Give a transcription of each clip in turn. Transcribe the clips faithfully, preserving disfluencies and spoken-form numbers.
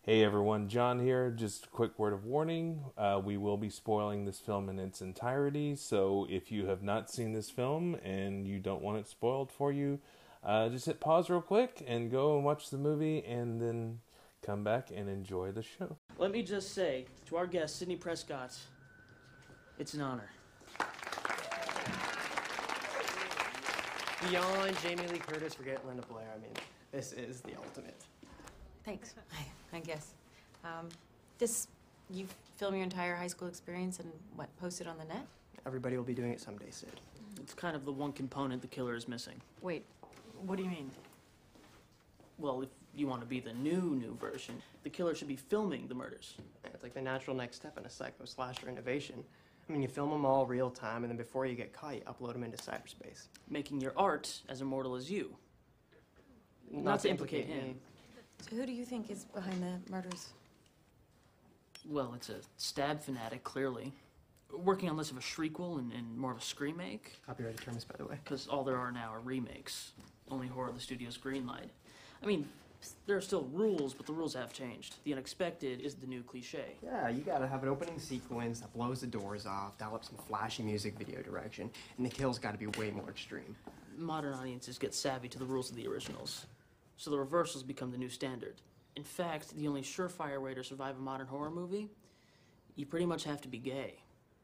Hey everyone, John here. Just a quick word of warning. Uh, we will be spoiling this film in its entirety, so if you have not seen this film and you don't want it spoiled for you, uh, just hit pause real quick and go and watch the movie and then come back and enjoy the show. Let me just say to our guest, Sidney Prescott, it's an honor. Beyond Jamie Lee Curtis, forget Linda Blair. I mean, this is the ultimate. Thanks, I, I guess. Um, this, you film your entire high school experience and what, post it on the net? Everybody will be doing it someday, Sid. It's kind of the one component the killer is missing. Wait, what do you mean? Well, if you want to be the new, new version, the killer should be filming the murders. It's like the natural next step in a psycho-slasher innovation. I mean, you film them all real time, and then before you get caught, you upload them into cyberspace. Making your art as immortal as you. Not, Not to implicate him. Me. So who do you think is behind the murders? Well, it's a stab fanatic, clearly. Working on less of a shriekwell and, and more of a scream-make. Copyrighted terms, by the way. Because all there are now are remakes. Only horror the studio's greenlight. I mean, there are still rules, but the rules have changed. The unexpected is the new cliche. Yeah, you gotta have an opening sequence that blows the doors off, dial up some flashy music video direction, and the kill's gotta be way more extreme. Modern audiences get savvy to the rules of the originals. So the reversals become the new standard. In fact, the only surefire way to survive a modern horror movie, you pretty much have to be gay.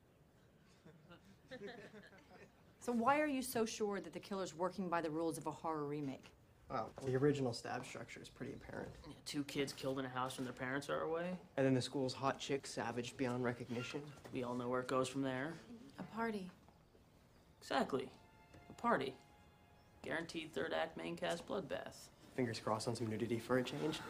So why are you so sure that the killer's working by the rules of a horror remake? Well, the original stab structure is pretty apparent. Yeah, two kids killed in a house when their parents are away. And then the school's hot chick savaged beyond recognition. We all know where it goes from there. A party. Exactly. A party. Guaranteed third act main cast bloodbath. Fingers crossed on some nudity for a change.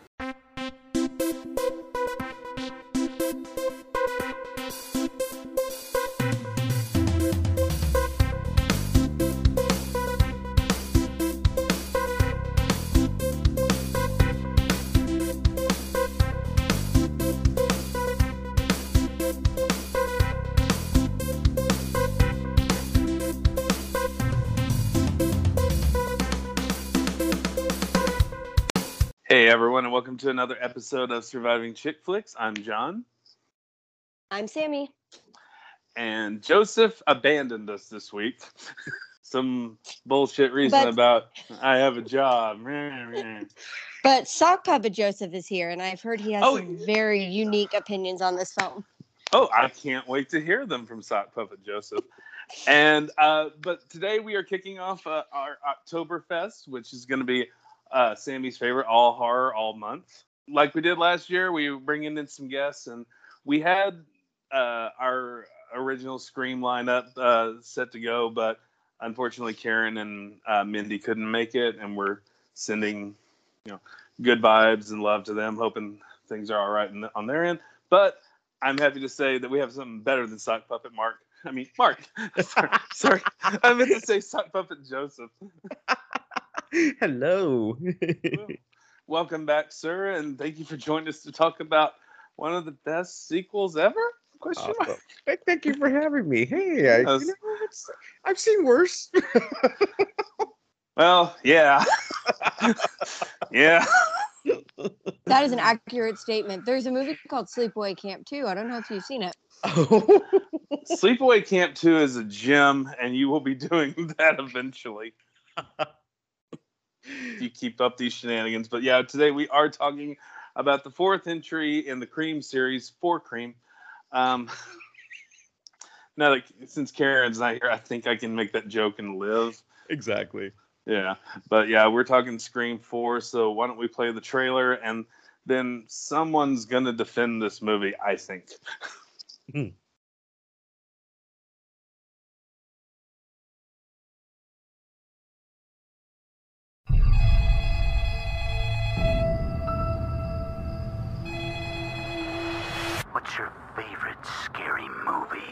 Hey everyone, and welcome to another episode of Surviving Chick Flicks. I'm John. I'm Sammy. And Joseph abandoned us this week. Some bullshit reason But- about I have a job. But Sock Puppet Joseph is here, and I've heard he has Oh. some very unique opinions on this film. Oh, I can't wait to hear them from Sock Puppet Joseph. And uh, but today we are kicking off uh, our Oktoberfest, which is going to be uh, Sammy's favorite all horror all month. Like we did last year, we were bringing in some guests, and we had uh, our original Scream lineup uh, set to go, but unfortunately Karen and uh, Mindy couldn't make it, and we're sending you know good vibes and love to them, hoping things are all right in the, on their end. But I'm happy to say that we have something better than Sock Puppet Mark. I mean, Mark. sorry, sorry, I meant to say Sock Puppet Joseph. Hello. Well, welcome back, sir, and thank you for joining us to talk about one of the best sequels ever? Question Awesome. mark. Thank- Thank you for having me. Hey, I, Yes. you know, it's, I've seen worse. Well, yeah. yeah. That is an accurate statement. There's a movie called Sleepaway Camp two. I don't know if you've seen it. Oh. Sleepaway Camp two is a gem, and you will be doing that eventually. If you keep up these shenanigans. But yeah, today we are talking about the fourth entry in the Cream series, For Cream. Um, now, that, since Karen's not here, I think I can make that joke and live. Exactly. Yeah, but yeah, we're talking Scream four, so why don't we play the trailer, and then someone's going to defend this movie, I think. Hmm. What's your favorite scary movie?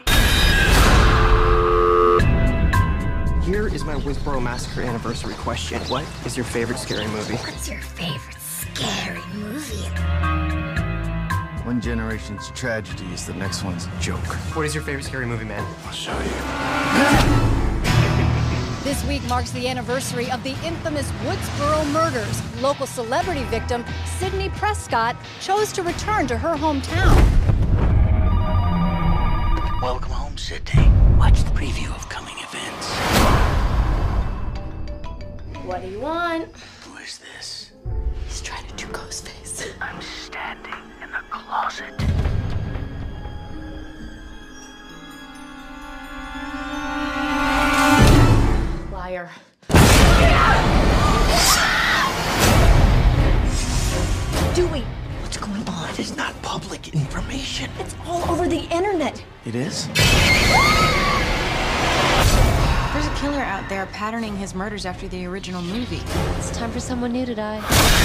Here is my Woodsboro Massacre anniversary question. What is your favorite scary movie? What's your favorite scary movie? One generation's tragedy is the next one's a joke. What is your favorite scary movie, man? I'll show you. This week marks the anniversary of the infamous Woodsboro murders. Local celebrity victim Sydney Prescott chose to return to her hometown. Welcome home, Sydney. Watch the preview of coming events. What do you want? Who is this? He's trying to do Ghostface. I'm standing in the closet. Liar. Dewey, what's going on? It is not public information. It's all over the internet. It is? There's a killer out there patterning his murders after the original movie. It's time for someone new to die.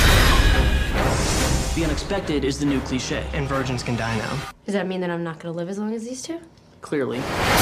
The unexpected is the new cliche. And virgins can die now. Does that mean that I'm not gonna live as long as these two? Clearly.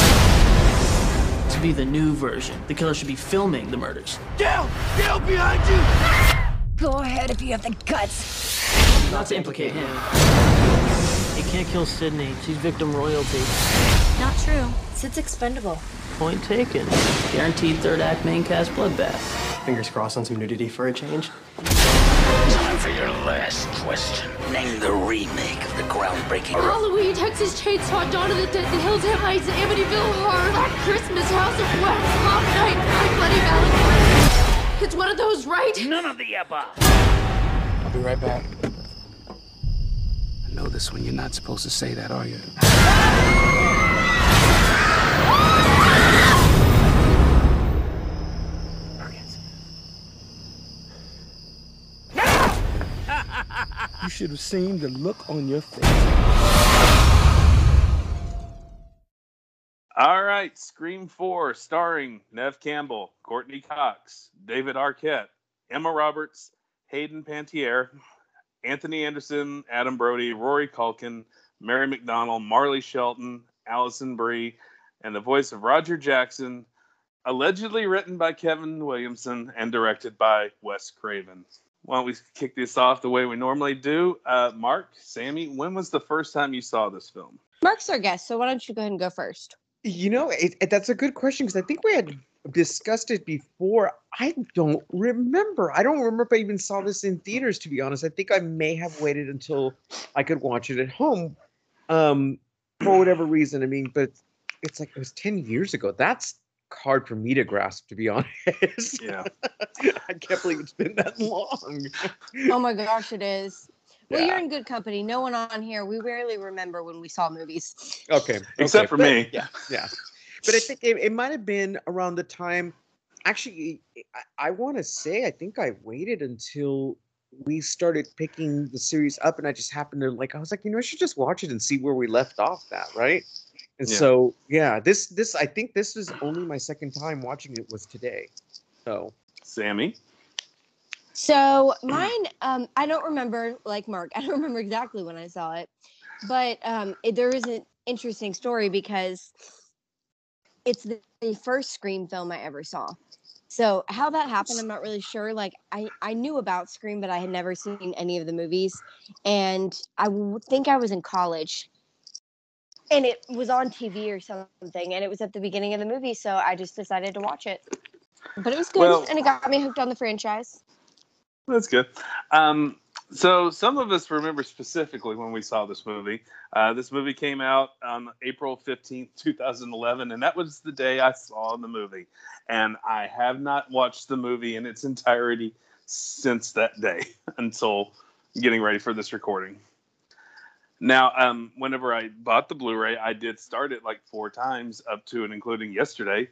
To be the new version, the killer should be filming the murders. Dale! Dale, behind you! Go ahead if you have the guts. Not to implicate him. You can't kill Sydney. She's victim royalty. Not true. Sid's expendable. Point taken. Guaranteed third act main cast bloodbath. Fingers crossed on some nudity for a change. Time for your last question. Name the remake of the groundbreaking... Halloween, Texas Chainsaw, Dawn of the Dead, The Hills Have Eyes, Amityville Horror, Black Christmas, House of Wax, Hot Night, My Bloody Valentine. It's one of those, right? None of the above. I'll be right back. I know this one. You're not supposed to say that, are you? You should have seen the look on your face. All right, Scream four, starring Neve Campbell, Courtney Cox, David Arquette, Emma Roberts, Hayden Panettiere, Anthony Anderson, Adam Brody, Rory Culkin, Mary McDonnell, Marley Shelton, Allison Brie, and the voice of Roger Jackson, allegedly written by Kevin Williamson and directed by Wes Craven. Why don't we kick this off the way we normally do? Uh, Mark, Sammy, when was the first time you saw this film? Mark's our guest, so why don't you go ahead and go first? You know, it, it, that's a good question because I think we had discussed it before. I don't remember. I don't remember if I even saw this in theaters, to be honest. I think I may have waited until I could watch it at home um, for whatever reason. I mean, but it's like it was ten years ago. That's hard for me to grasp, to be honest. Yeah. I can't believe it's been that long. Oh my gosh, it is. Well, Yeah. you're in good company. No one on here. We rarely remember when we saw movies. Okay. Except okay, for but- me. Yeah. Yeah. But I think it, it might have been around the time. Actually, I, I want to say I think I waited until we started picking the series up, and I just happened to like. I was like, you know, I should just watch it and see where we left off. That right. And Yeah. so yeah, this this I think this is only my second time watching it was today. So Sammy? So mine, um, I don't remember, like Mark, I don't remember exactly when I saw it, but um, it, there is an interesting story because it's the, the first Scream film I ever saw. So how that happened, I'm not really sure. Like I, I knew about Scream, but I had never seen any of the movies. And I w- think I was in college and it was on T V or something. And it was at the beginning of the movie. So I just decided to watch it. But it was good. Well- and it got me hooked on the franchise. That's good. Um, so some of us remember specifically when we saw this movie. Uh, this movie came out on April fifteenth, twenty eleven, and that was the day I saw the movie. And I have not watched the movie in its entirety since that day until getting ready for this recording. Now, um, whenever I bought the Blu-ray, I did start it like four times up to and including yesterday.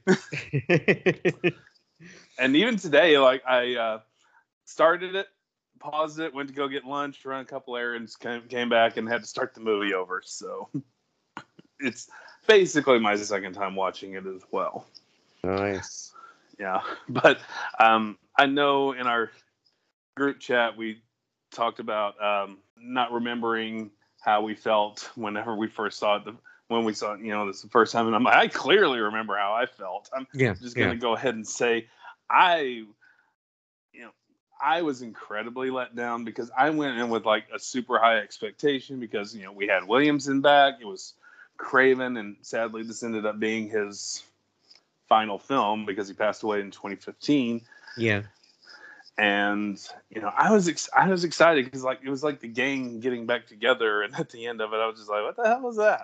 And even today, like I... Uh, started it, paused it, went to go get lunch, run a couple errands, came, came back and had to start the movie over. So it's basically my second time watching it as well. nice. Yeah. But um, I know in our group chat, we talked about um, not remembering how we felt whenever we first saw it. The, when we saw it, you know, this is the first time. And I'm like, I clearly remember how I felt. I'm Yeah, just going to yeah. go ahead and say I, you know, I was incredibly let down because I went in with like a super high expectation because, you know, we had Williamson back. It was Craven, and sadly this ended up being his final film because he passed away in twenty fifteen. Yeah. And you know, I was ex- I was excited because like it was like the gang getting back together, and at the end of it, I was just like, "What the hell was that?"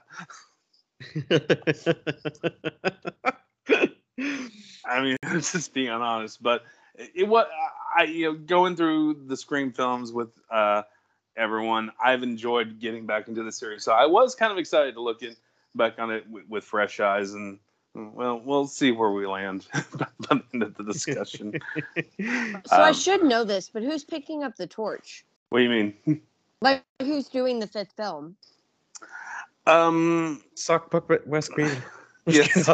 I mean, it's just being honest, but it was I you know going through the Scream films with uh, everyone. I've enjoyed getting back into the series, so I was kind of excited to look in, back on it with, with fresh eyes, and well, we'll see where we land by the end of the discussion. So I Um, should know this, but who's picking up the torch? What do you mean? Like, who's doing the fifth film? Um, Sock puppet Wes Craven. yes.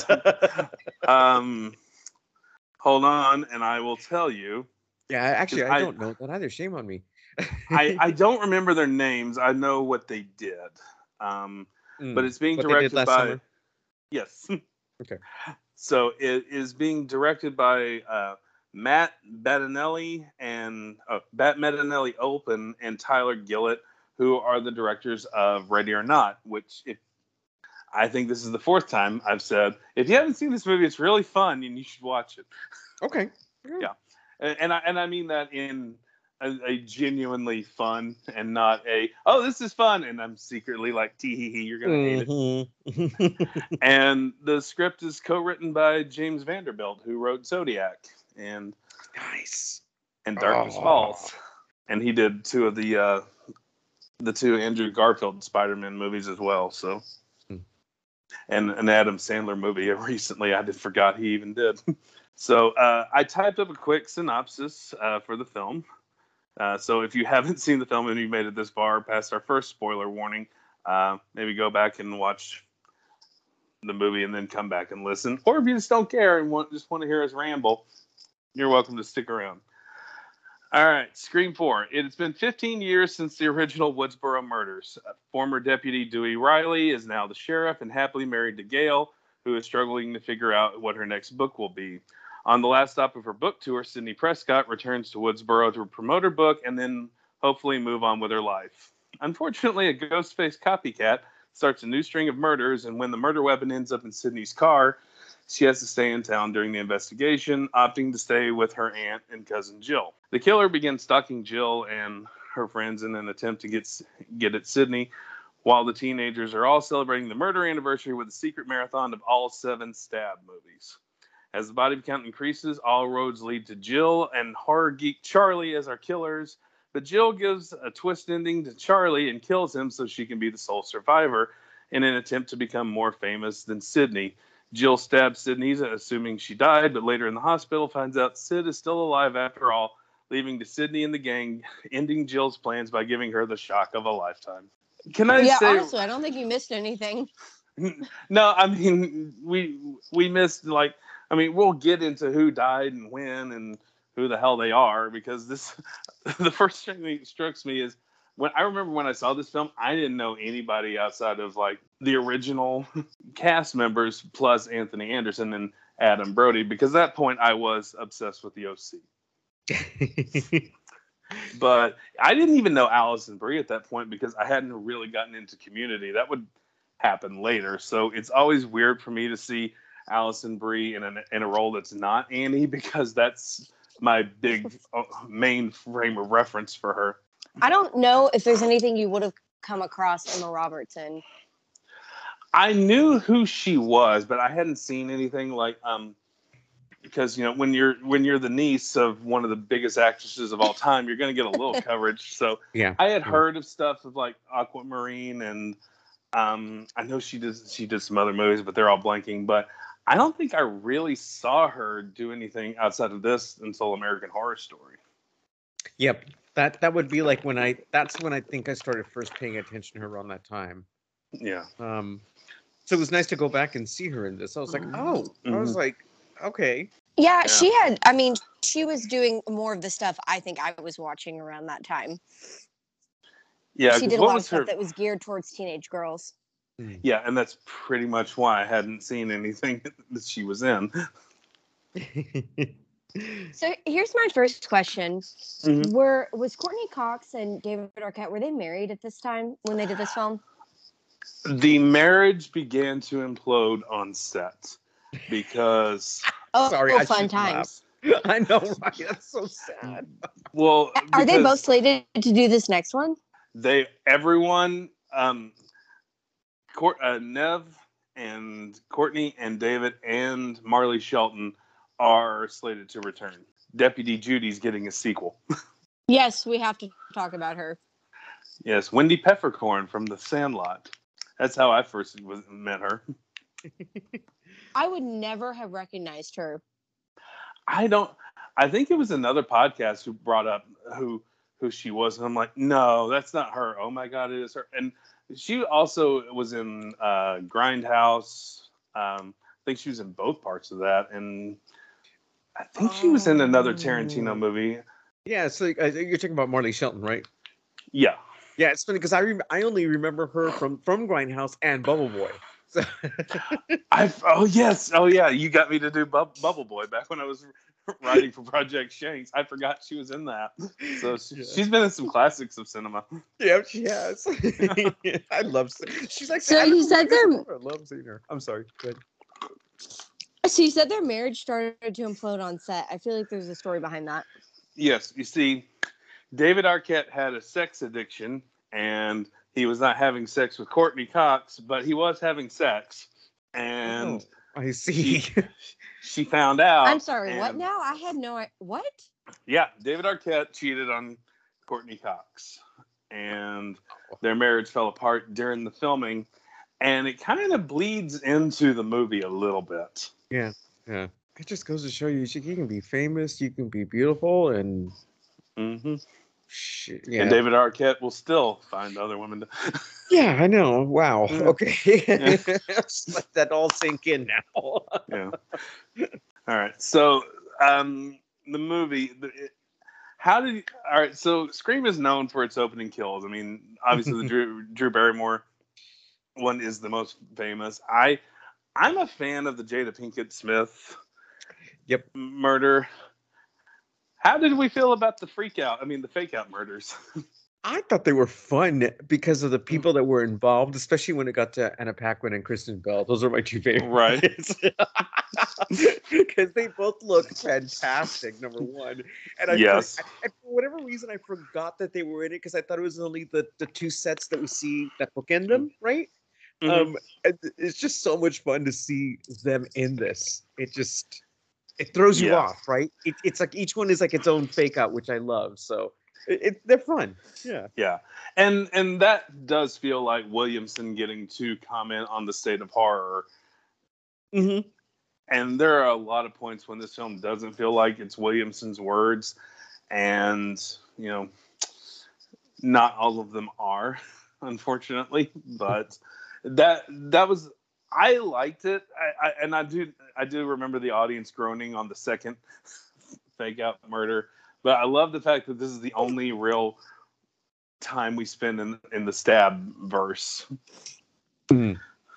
um, hold on, and I will tell you. Yeah, actually, I, I- don't know that either. Shame on me. I, I don't remember their names. I know what they did. Um, Mm, but it's being what they did directed last by. summer? Yes. Okay. So it is being directed by uh, Matt Bettinelli and uh, Matt Bettinelli Open and Tyler Gillett, who are the directors of Ready or Not. Which, if I think this is the fourth time I've said, if you haven't seen this movie, it's really fun and you should watch it. Okay. Yeah, and, and I and I mean that in a, a genuinely fun and not a oh this is fun and I'm secretly like tee hee hee you're gonna hate it. Mhm. And the script is co-written by James Vanderbilt, who wrote Zodiac and Nice. and Darkness Oh. Falls, and he did two of the uh, the two Andrew Garfield Spider-Man movies as well. So, Hmm. and an Adam Sandler movie recently I did forgot he even did. So uh, I typed up a quick synopsis uh, for the film. Uh, so if you haven't seen the film and you made it this far past our first spoiler warning, uh, maybe go back and watch the movie and then come back and listen. Or if you just don't care and want, just want to hear us ramble, you're welcome to stick around. All right, Scream four. It's been fifteen years since the original Woodsboro murders. Uh, former Deputy Dewey Riley is now the sheriff and happily married to Gail, who is struggling to figure out what her next book will be. On the last stop of her book tour, Sidney Prescott returns to Woodsboro to promote her book and then hopefully move on with her life. Unfortunately, a ghost-faced copycat starts a new string of murders, and when the murder weapon ends up in Sidney's car, she has to stay in town during the investigation, opting to stay with her aunt and cousin Jill. The killer begins stalking Jill and her friends in an attempt to get get at Sidney, while the teenagers are all celebrating the murder anniversary with a secret marathon of all seven Stab movies. As the body count increases, all roads lead to Jill and horror geek Charlie as our killers, but Jill gives a twist ending to Charlie and kills him so she can be the sole survivor in an attempt to become more famous than Sidney. Jill stabs Sidney, assuming she died, but later in the hospital finds out Sid is still alive after all, leaving to Sidney and the gang, ending Jill's plans by giving her the shock of a lifetime. Can I yeah, say... honestly, I don't think you missed anything. No, I mean, we we missed, like, I mean, we'll get into who died and when and who the hell they are, because this, the first thing that strikes me is, when I remember when I saw this film, I didn't know anybody outside of, like, the original cast members plus Anthony Anderson and Adam Brody, because at that point I was obsessed with the O C. But I didn't even know Allison Brie at that point because I hadn't really gotten into Community. That would happen later. So it's always weird for me to see Allison Brie in, an, in a role that's not Annie, because that's my big uh, main frame of reference for her. I don't know if there's anything you would have come across Emma Robertson. I knew who she was, but I hadn't seen anything like um because you know when you're when you're the niece of one of the biggest actresses of all time, you're going to get a little coverage. So Yeah. I had heard of stuff of like Aquamarine, and um I know she did she did some other movies, but they're all blanking. But I don't think I really saw her do anything outside of this until American Horror Story. Yep. That that would be like when I that's when I think I started first paying attention to her around that time. Yeah. Um so it was nice to go back and see her in this. I was like, oh, I was Mhm. like, okay. Yeah, Yeah. she had, I mean, she was doing more of the stuff I think I was watching around that time. Yeah, She 'cause did a what lot of was stuff her- that was geared towards teenage girls. Yeah, and that's pretty much why I hadn't seen anything that she was in. So here's my first question. Mhm. Were was Courtney Cox and David Arquette, were they married at this time when they did this film? The marriage began to implode on set. because Oh, Sorry, oh, I fun shouldn't laugh. times. I know, right? That's so sad. well, Are they because both slated to do this next one? they everyone um, Court, uh, Nev and Courtney and David and Marley Shelton are slated to return. Deputy Judy's getting a sequel. Yes, we have to talk about her. Yes, Wendy Peppercorn from The Sandlot. That's how I first was, met her. I would never have recognized her. I don't. I think it was another podcast who brought up who who she was, and I'm like, no, that's not her. Oh my god, it is her. And she also was in uh, Grindhouse. Um, I think she was in both parts of that, and I think she was in another Tarantino movie. Yeah, so uh, you're talking about Marley Shelton, right? Yeah. Yeah, it's funny because I rem- I only remember her from from Grindhouse and Bubble Boy. So I oh yes oh yeah, you got me to do Bub- Bubble Boy back when I was writing for Project Shanks. I forgot she was in that. So she, Yeah. she's been in some classics of cinema. yeah, she has. I love. She's like. So I you don't know said why I they're- love seeing her. I'm sorry. Good. So you said their marriage started to implode on set. I feel like there's a story behind that. Yes, you see, David Arquette had a sex addiction, and he was not having sex with Courtney Cox, but he was having sex, and Oh, I see. she, she found out. I'm sorry, what and- now? I had no idea. What? Yeah, David Arquette cheated on Courtney Cox, and their marriage fell apart during the filming, and it kind of bleeds into the movie a little bit. Yeah, yeah. It just goes to show you, you can be famous, you can be beautiful, and Mm-hmm. shit, yeah. And David Arquette will still find other women to. Yeah, I know. Wow. Yeah. Okay. Yeah. Just let that all sink in now. Yeah. All right. So, um, the movie. The, it, how did? You, all right. So, Scream is known for its opening kills. I mean, obviously, the Drew, Drew Barrymore one is the most famous. I, I'm a fan of the Jada Pinkett Smith. Yep. Murder. How did we feel about the freak out? I mean, the fake out murders. I thought they were fun because of the people that were involved, especially when it got to Anna Paquin and Kristen Bell. Those are my two favorites. Right. Because they both look fantastic, number one. And I, Yes. I, I, for whatever reason, I forgot that they were in it because I thought it was only the, the two sets that we see that bookend them, right? Mhm. Um, and it's just so much fun to see them in this. It just, it throws you Yeah. off, right? It, it's like each one is like its own fake out, which I love. So it, it, they're fun. Yeah. Yeah, and and that does feel like Williamson getting to comment on the state of horror. Mm-hmm. And there are a lot of points when this film doesn't feel like it's Williamson's words, and you know, not all of them are, unfortunately. But that that was I liked it, I, I, and I do I do remember the audience groaning on the second fake out murder. But I love the fact that this is the only real time we spend in in the stab verse. Mm.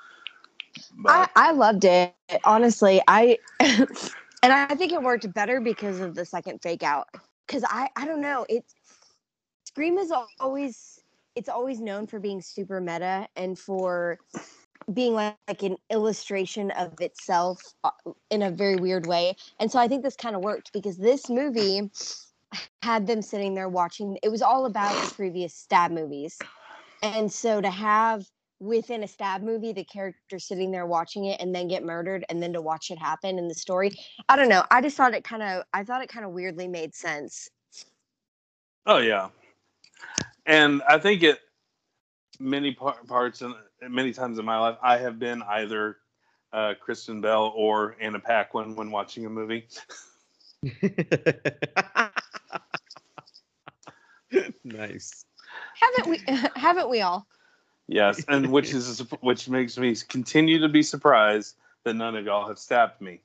I, I loved it. Honestly, I and I think it worked better because of the second fake out. Because I, I don't know, it's Scream is always it's always known for being super meta and for being like, like an illustration of itself uh, in a very weird way. And so I think this kind of worked because this movie had them sitting there watching. It was all about the previous stab movies. And so to have within a stab movie, the character sitting there watching it and then get murdered and then to watch it happen in the story. I don't know. I just thought it kind of, I thought it kind of weirdly made sense. Oh yeah, and I think it many par- parts and many times in my life I have been either uh, Kristen Bell or Anna Paquin when watching a movie. Nice. Haven't we, haven't we all? Yes, and which is which makes me continue to be surprised that none of y'all have stabbed me.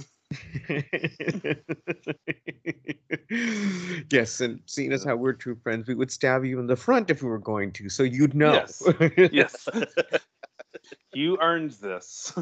Yes, and seeing as how we're true friends, we would stab you in the front if we were going to, so you'd know. Yes, yes. You earned this.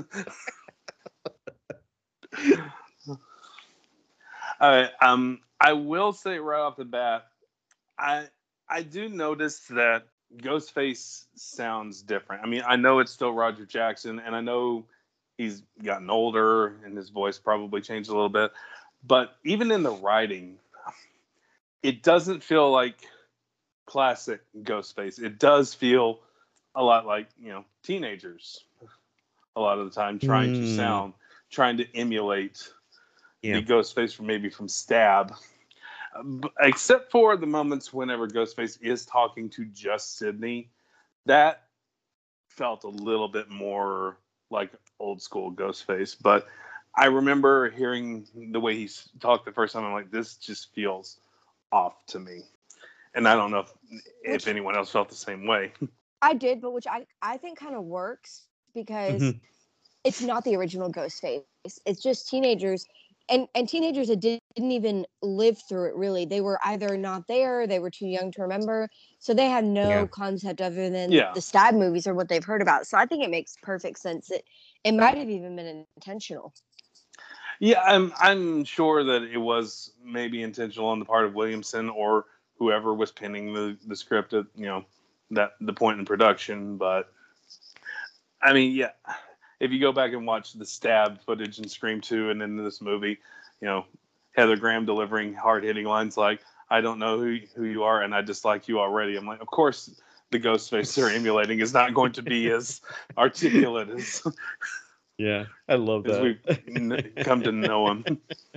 All right. Um, I will say right off the bat, I I do notice that Ghostface sounds different. I mean, I know it's still Roger Jackson, and I know he's gotten older and his voice probably changed a little bit. But even in the writing, it doesn't feel like classic Ghostface. It does feel a lot like, you know, teenagers a lot of the time trying mm. to sound, trying to emulate yeah. the Ghostface from maybe from Stab. Uh, except for the moments whenever Ghostface is talking to just Sidney, that felt a little bit more like old school Ghostface. But I remember hearing the way he talked the first time. I'm like, this just feels off to me. And I don't know if, if which, anyone else felt the same way. I did, but which I, I think kind of works because mm-hmm. it's not the original Ghostface. It's just teenagers. And and teenagers that did, didn't even live through it, really. They were either not there, they were too young to remember. So they had no yeah. concept other than yeah. the Stab movies or what they've heard about. So I think it makes perfect sense. It, it might have even been intentional. Yeah, I'm I'm sure that it was maybe intentional on the part of Williamson or whoever was penning the, the script at, you know, that the point in production. But I mean, yeah. If you go back and watch the Stab footage in Scream two and in this movie, you know, Heather Graham delivering hard-hitting lines like, I don't know who who you are and I dislike you already. I'm like, of course the Ghostface they're emulating is not going to be as articulate as... Yeah, I love that. As we've come to know him.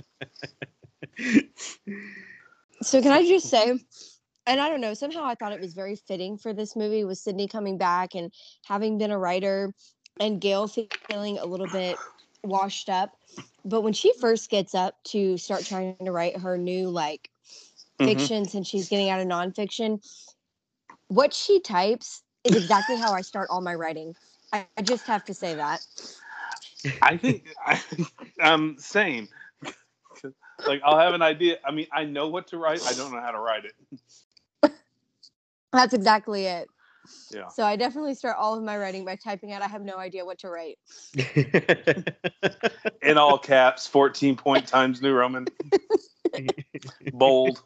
So can I just say, and I don't know, somehow I thought it was very fitting for this movie with Sidney coming back and having been a writer... and Gail feeling a little bit washed up. But when she first gets up to start trying to write her new, like, mm-hmm. fiction, since she's getting out of nonfiction, what she types is exactly how I start all my writing. I, I just have to say that. I think, I, um, same. Like, I'll have an idea. I mean, I know what to write. I don't know how to write it. That's exactly it. Yeah. So I definitely start all of my writing by typing out, I have no idea what to write. In all caps, fourteen point Times New Roman. Bold.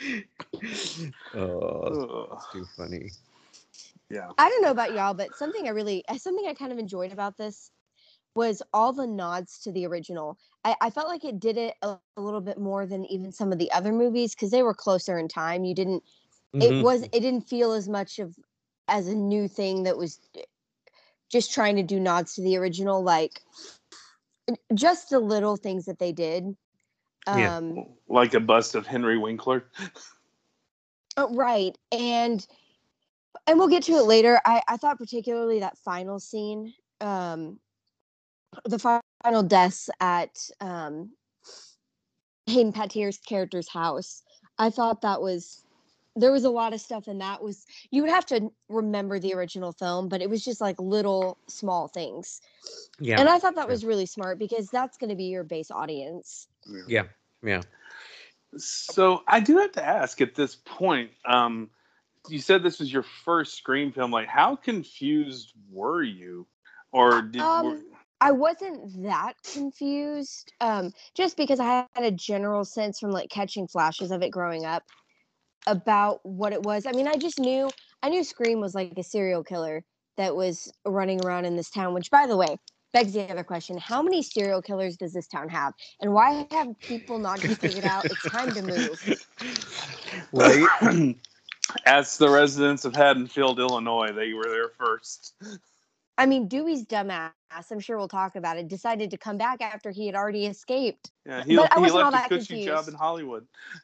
Oh, that's too funny. Yeah. I don't know about y'all, but something I really, something I kind of enjoyed about this was all the nods to the original. I, I felt like it did it a, a little bit more than even some of the other movies because they were closer in time. You didn't, mm-hmm. it was, it didn't feel as much of as a new thing that was just trying to do nods to the original, like just the little things that they did. Um, yeah. Like a bust of Henry Winkler. Oh, right. And, and we'll get to it later. I, I thought particularly that final scene, um, the final deaths at um, Hayden Panettiere's character's house. I thought that was, there was a lot of stuff in that was, you would have to remember the original film, but it was just like little small things. Yeah. And I thought that was really smart because that's going to be your base audience. Yeah. Yeah. So I do have to ask at this point, um, you said this was your first Scream film. Like, how confused were you? Or did um, were... I wasn't that confused, um, just because I had a general sense from like catching flashes of it growing up about what it was. I mean, I just knew, I knew Scream was like a serial killer that was running around in this town, which, by the way, begs the other question. How many serial killers does this town have? And why have people not just figured out it's time to move? Right? As the residents of Haddonfield, Illinois, they were there first. I mean, Dewey's dumbass, I'm sure we'll talk about it, decided to come back after he had already escaped. Yeah, he, but I he wasn't all left that a cushy confused. job in Hollywood.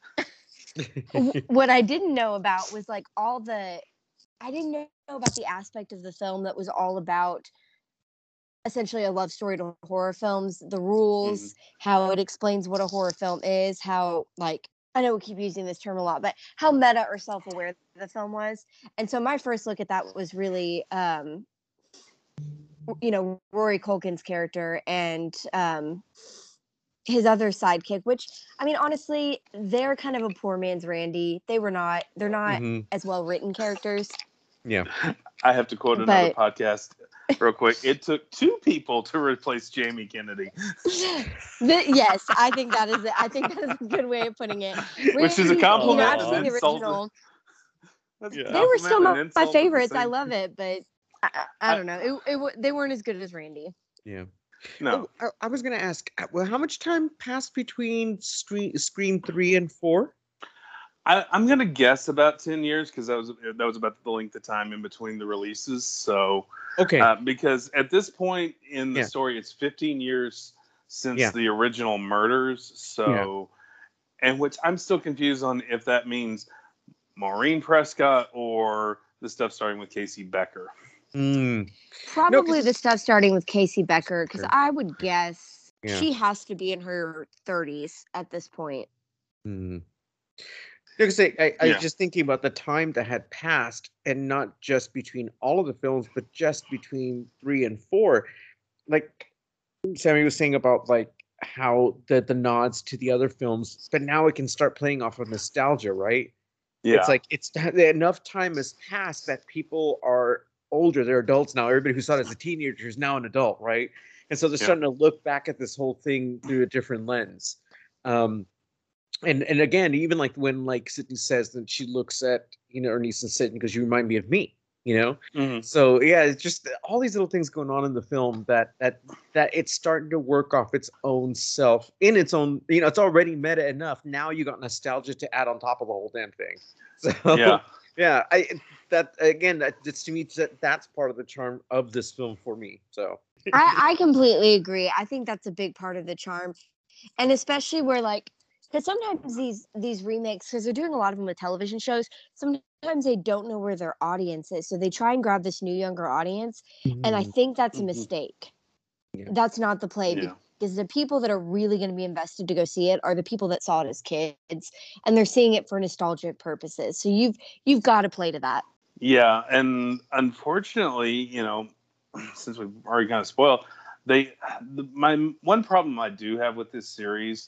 What I didn't know about was like all the, I didn't know about the aspect of the film that was all about essentially a love story to horror films, the rules, mm-hmm. how it explains what a horror film is, how like, I know we keep using this term a lot, but how meta or self-aware the film was. And so my first look at that was really, um, you know, Rory Culkin's character and um, his other sidekick, which, I mean, honestly, they're kind of a poor man's Randy. They were not, they're not mm-hmm. as well-written characters. Yeah. I have to quote another but, podcast real quick. It took two people to replace Jamie Kennedy. the, yes, I think that is it. I think that is a good way of putting it. Randy, which is a compliment. You know, I've seen the original. Yeah. They were still my, my favorites. I love it, but I, I don't know. It, it, they weren't as good as Randy. Yeah. No. Oh, I, I was going to ask, uh, well, how much time passed between Scream, Scream three and four? I, I'm gonna guess about ten years because that was that was about the length of time in between the releases. So, Okay. uh, because at this point in the Yeah. story, it's fifteen years since Yeah. the original murders. So, and which I'm still confused on if that means Maureen Prescott or the stuff starting with Casey Becker. Mm. Probably the stuff starting with Casey Becker, because Sure. I would guess Yeah. she has to be in her thirties at this point. Mm. Because I, I, I Yeah. was just thinking about the time that had passed, and not just between all of the films, but just between three and four. Like Sammy was saying about like how the the nods to the other films, but now it can start playing off of nostalgia, right? Yeah. It's like it's enough time has passed that people are older, they're adults now. Everybody who saw it as a teenager is now an adult, right? And so they're Yeah. starting to look back at this whole thing through a different lens. Um, and and again, even like when like Sydney says that she looks at you know her niece and Sydney because you remind me of me, you know. Mhm. So yeah, it's just all these little things going on in the film that that that it's starting to work off its own self in its own. You know, it's already meta enough. Now you got nostalgia to add on top of the whole damn thing. So Yeah. yeah, I that again that it's to me that that's part of the charm of this film for me. So I, I completely agree. I think that's a big part of the charm, and especially where like, because sometimes these these remakes, because they're doing a lot of them with television shows, sometimes they don't know where their audience is, so they try and grab this new younger audience, and I Mhm. think that's a Mhm. mistake. Yeah. That's not the play Yeah. because the people that are really going to be invested to go see it are the people that saw it as kids, and they're seeing it for nostalgic purposes. So you've you've got to play to that. Yeah, and unfortunately, you know, since we've already kind of spoiled, they the, my one problem I do have with this series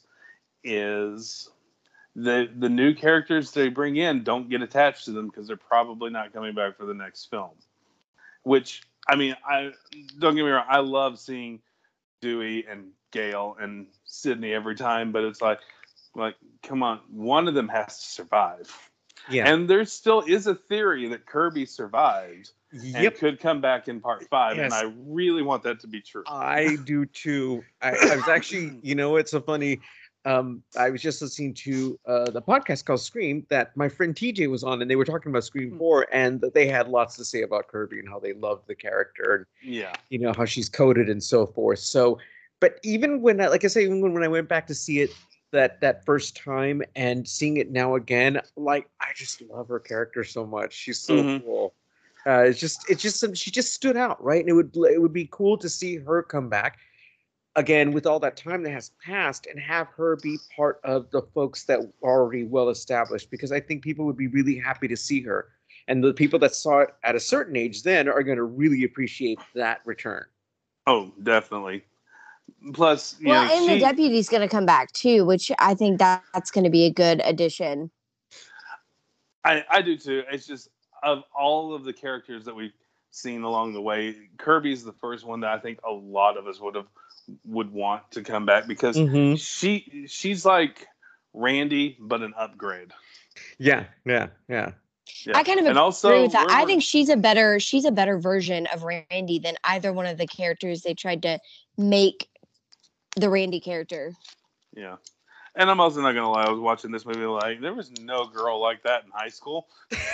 is the the new characters they bring in don't get attached to them because they're probably not coming back for the next film. Which I mean, I don't get me wrong, I love seeing Dewey and Gail and Sydney every time, but it's like like come on, one of them has to survive. yeah, And there still is a theory that Kirby survived and yep. could come back in part five, and Yes. I really want that to be true. I do too. I, I was actually, you know, it's so funny. Um, I was just listening to uh, the podcast called Scream that my friend T J was on, and they were talking about Scream four, and that they had lots to say about Kirby and how they loved the character, and Yeah. you know how she's coded and so forth. So, but even when, I, like I say, even when, when I went back to see it that that first time and seeing it now again, like I just love her character so much. She's so Mhm. cool. Uh, it's just, it's just, some- she just stood out, right? And it would, it would be cool to see her come back again with all that time that has passed and have her be part of the folks that are already well established. Because I think people would be really happy to see her, and the people that saw it at a certain age then are going to really appreciate that return. Oh, definitely. Plus, you Well, know, and she, the deputy's going to come back too, which I think that, that's going to be a good addition. I, I do too. It's just of all of the characters that we've seen along the way, Kirby's the first one that I think a lot of us would have would want to come back because Mhm. she she's like Randy but an upgrade. Yeah, yeah, yeah. Yeah. I kind of and agree also with that. we're- I we're- think she's a better she's a better version of Randy than either one of the characters they tried to make the Randy character. yeah. And I'm also not gonna lie, I was watching this movie like there was no girl like that in high school.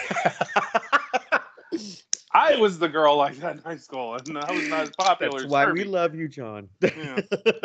I was the girl like that in high school, and I was not as popular. That's as why Kirby. we love you, John. Yeah.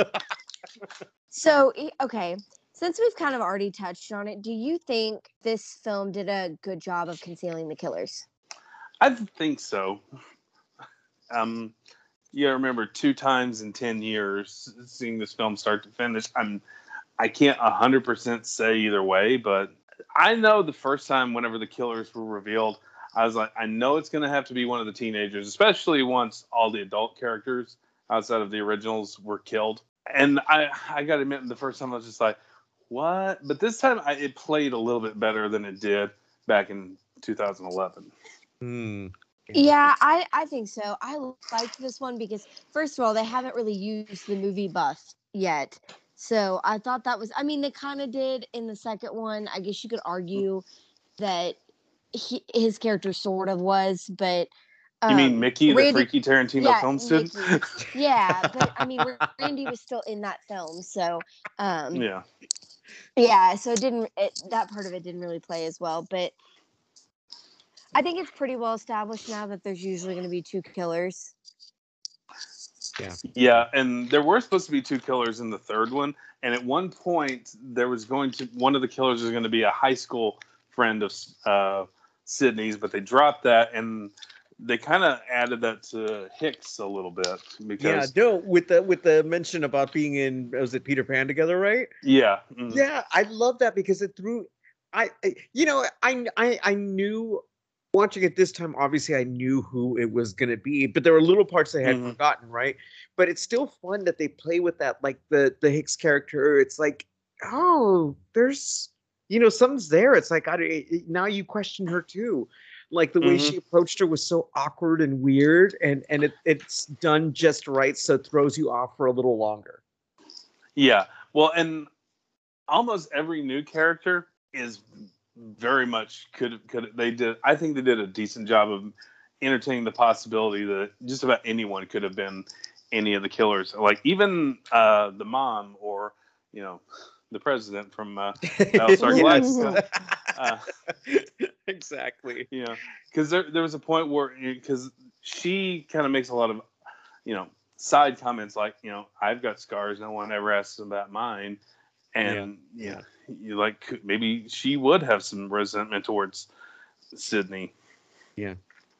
So, e- okay, since we've kind of already touched on it, do you think this film did a good job of concealing the killers? I think so. Um, you remember two times in ten years seeing this film start to finish. I'm, I can't a hundred percent say either way, but I know the first time whenever the killers were revealed, I was like, I know it's going to have to be one of the teenagers, especially once all the adult characters outside of the originals were killed. And I, I got to admit, the first time I was just like, what? But this time I, it played a little bit better than it did back in two thousand eleven. Hmm. Yeah, I, I think so. I liked this one because, first of all, they haven't really used the movie buff yet. So I thought that was, I mean, they kind of did in the second one. I guess you could argue that he, his character sort of was, but You mean Um, Mickey, the Randy- freaky Tarantino yeah, film student? Mickey. Yeah, but I mean, Randy was still in that film, so um, Yeah. yeah. So it didn't. It, that part of it didn't really play as well, but I think it's pretty well established now that there's usually going to be two killers. Yeah. Yeah, and there were supposed to be two killers in the third one, and at one point there was going to one of the killers was going to be a high school friend of uh, Sydney's, but they dropped that and they kind of added that to Hicks a little bit because Yeah, no, with the with the mention about being in was it Peter Pan together, right? yeah, mm. Yeah, I love that because it threw I, I you know, I I I knew watching it this time, obviously I knew who it was going to be, but there were little parts I had Mhm. forgotten, right? But it's still fun that they play with that, like the the Hicks character. It's like, oh, there's, you know, something's there. It's like, I, it- now you question her too. Like the way Mhm. she approached her was so awkward and weird, and and it, it's done just right, so it throws you off for a little longer. Yeah. Well, and almost every new character is very much could could they did I think they did a decent job of entertaining the possibility that just about anyone could have been any of the killers. Like even uh, the mom or you know the president from uh, Battlestar Yes. Galactica. Uh, Exactly. you know, because there there was a point where because she kind of makes a lot of you know side comments like you know I've got scars, no one ever asks about mine, and yeah, you like maybe she would have some resentment towards Sydney. Yeah.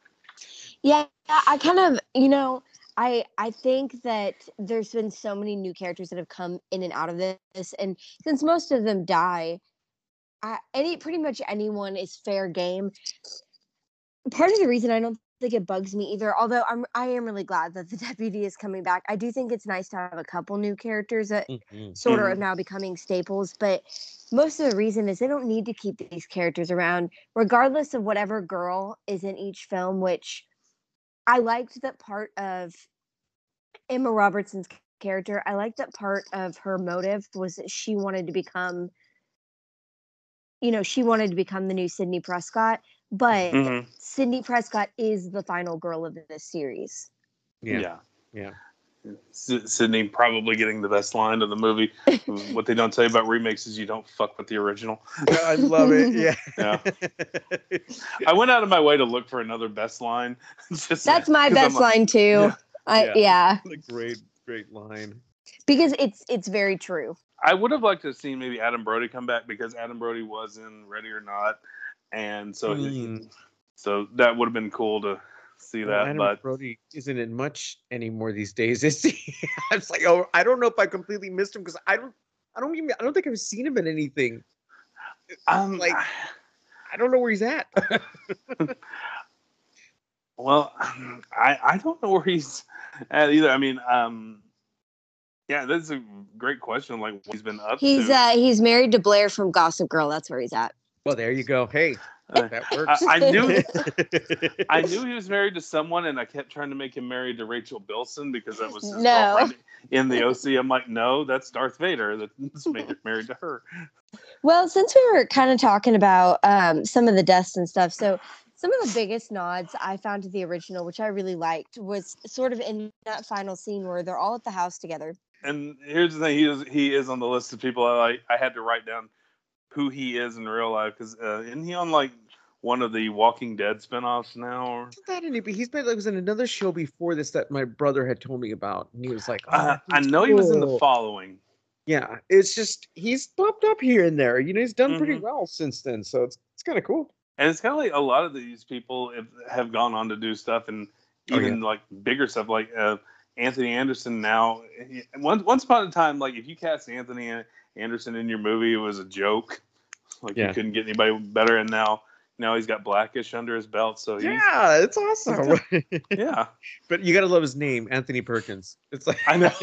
Yeah, I kind of, you know, I I think that there's been so many new characters that have come in and out of this, and since most of them die, I, any pretty much anyone is fair game. Part of the reason I don't think it bugs me either, although I'm I am really glad that the deputy is coming back. I do think it's nice to have a couple new characters that Mhm. sort of Mhm. are now becoming staples, but most of the reason is they don't need to keep these characters around, regardless of whatever girl is in each film, which I liked that part of Emma Robertson's character. I liked that part of her motive was that she wanted to become, you know, she wanted to become the new Sydney Prescott, but Mhm. Sydney Prescott is the final girl of this series. Yeah. Yeah. Yeah. S- Sydney probably getting the best line of the movie. What they don't say about remakes is you don't fuck with the original. I love it. Yeah. Yeah. I went out of my way to look for another best line. Just That's my 'cause I'm best like, line too. yeah. I Yeah. yeah, A great, great line. because it's it's very true. I would have liked to have seen maybe Adam Brody come back because Adam Brody was in Ready or Not, and so he, Mm. so that would have been cool to see Well, that. Adam But Brody isn't in much anymore these days, is he? It's like, oh, I don't know if I completely missed him because I don't, I don't even, I don't think I've seen him in anything. um, Like, I don't know where he's at. well, I I don't know where he's at either. I mean, um, yeah, that's a great question. Like, what he's been up He's to. uh he's married to Blair from Gossip Girl. That's where he's at. Well, there you go. Hey, Uh, that works. I, I knew I knew he was married to someone, and I kept trying to make him married to Rachel Bilson because that was his No. girlfriend in the O C. I'm like, no, that's Darth Vader that's made it married to her. Well, since we were kind of talking about um, some of the deaths and stuff, so some of the biggest nods I found to the original, which I really liked, was sort of in that final scene where they're all at the house together. And here's the thing: he is he is on the list of people I like. I had to write down who he is in real life because uh, isn't he on like one of the Walking Dead spinoffs now? Or That in it, but he's been like was in another show before this that my brother had told me about, and he was like, oh, uh, I that's know he was in the cool. Following. Yeah, it's just he's popped up here and there. You know, he's done pretty Mhm. well since then, so it's it's kind of cool. And it's kind of like a lot of these people have, have gone on to do stuff and Oh, even like bigger stuff like uh, Anthony Anderson now. Once, once upon a time, like if you cast Anthony An- Anderson in your movie, it was a joke. Like Yeah. you couldn't get anybody better. And now, now he's got Blackish under his belt. So he's, Yeah, it's awesome. yeah, But you gotta love his name, Anthony Perkins. It's like I know.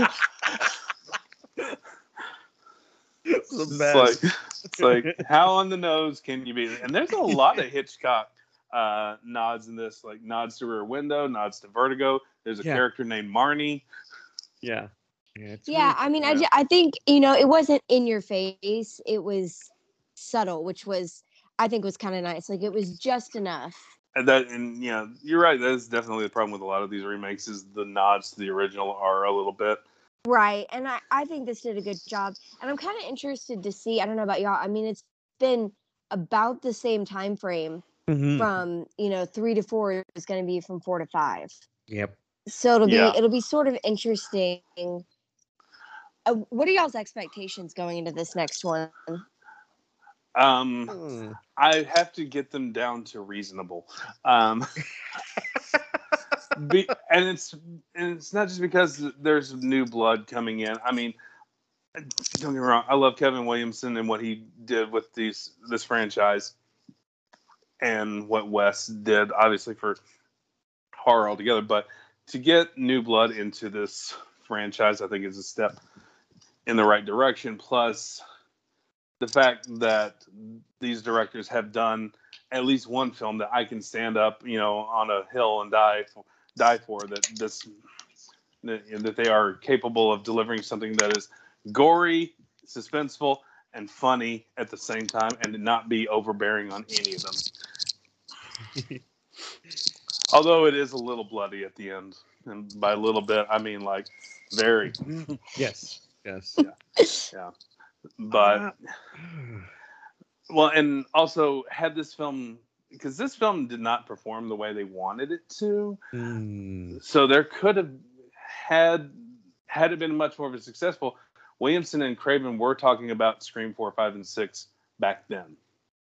it's the It's best. like, it's like how on the nose can you be? And there's a lot of Hitchcock uh, nods in this, like nods to Rear Window, nods to Vertigo. There's a Yeah. character named Marnie. yeah. Yeah, it's Yeah, really I mean, I, Yeah. ju- I think, you know, it wasn't in your face. It was subtle, which was, I think, was kind of nice. Like, it was just enough And that, and you know, you're right. That is definitely the problem with a lot of these remakes. Is the nods to the original are a little bit. Right. And I, I think this did a good job. And I'm kind of interested to see, I don't know about y'all. I mean, it's been about the same time frame Mhm. from, you know, three to four is going to be from four to five. Yep. So it'll Yeah. be it'll be sort of interesting. Uh, what are y'all's expectations going into this next one? Um, Hmm. I have to get them down to reasonable. Um, be, and it's and it's not just because there's new blood coming in. I mean, don't get me wrong. I love Kevin Williamson and what he did with these this franchise, and what Wes did, obviously for horror altogether. But to get new blood into this franchise, I think is a step in the right direction. Plus, the fact that these directors have done at least one film that I can stand up, you know, on a hill and die for, die for that this that they are capable of delivering something that is gory, suspenseful, and funny at the same time, and to not be overbearing on any of them. Although it is a little bloody at the end, and by a little bit I mean like very. Yes. Yes. Yeah. Yeah. But Uh, well, and also had this film, because this film did not perform the way they wanted it to, mm, so there could have had had it been much more of a successful. Williamson and Craven were talking about Scream four, five, and six back then,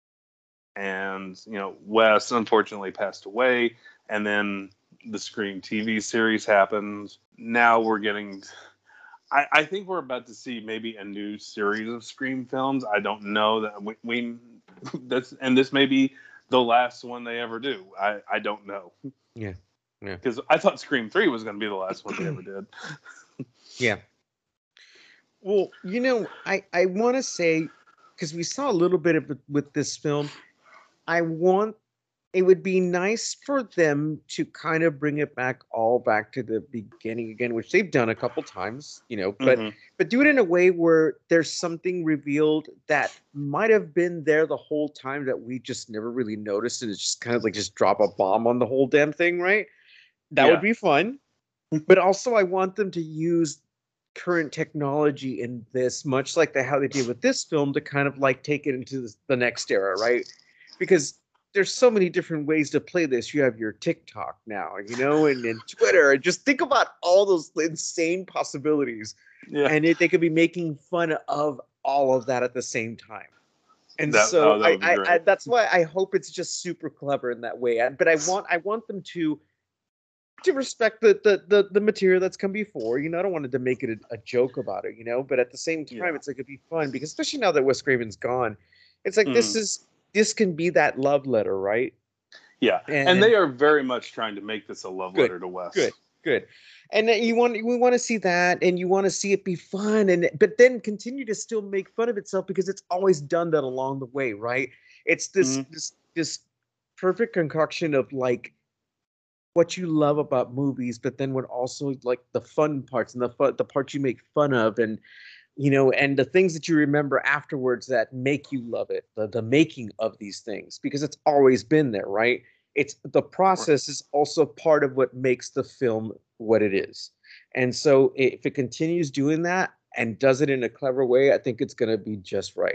and you know Wes unfortunately passed away, and then the Scream T V series happened. Now we're getting. I, I think we're about to see maybe a new series of Scream films. I don't know that we, we that's and this may be the last one they ever do. I, I don't know. yeah. Yeah. Because I thought Scream three was going to be the last one they ever did. Yeah. Well, you know, I I want to say, because we saw a little bit of it with this film, I want it would be nice for them to kind of bring it back all back to the beginning again, which they've done a couple times, you know, but Mhm. but do it in a way where there's something revealed that might have been there the whole time that we just never really noticed, and it's just kind of like just drop a bomb on the whole damn thing, right? That Yeah. would be fun. But also I want them to use current technology in this, much like the, how they did with this film, to kind of like take it into the, the next era, right? Because there's so many different ways to play this. You have your TikTok now, you know, and, and Twitter. And just think about all those insane possibilities. Yeah. And it, they could be making fun of all of that at the same time. And That- so oh, that I, would be I, great. I, that's why I hope it's just super clever in that way. And- But I want I want them to to respect the, the the the material that's come before. You know, I don't want them to make it a, a joke about it, you know, but at the same time, Yeah. it's like it'd be fun because especially now that Wes Craven's gone, it's like this Mhm. is this can be that love letter, right? Yeah. And, And- they are very much trying to make this a love Good, letter to Wes. Good, good. And then you want we want to see that, and you want to see it be fun, and but then continue to still make fun of itself because it's always done that along the way, right? It's this Mhm. this this perfect concoction of like what you love about movies, but then what also like the fun parts and the fun, the parts you make fun of, and you know, and the things that you remember afterwards that make you love it, the the making of these things, because it's always been there, right? It's the process is also part of what makes the film what it is. And so if it continues doing that and does it in a clever way, I think it's going to be just right.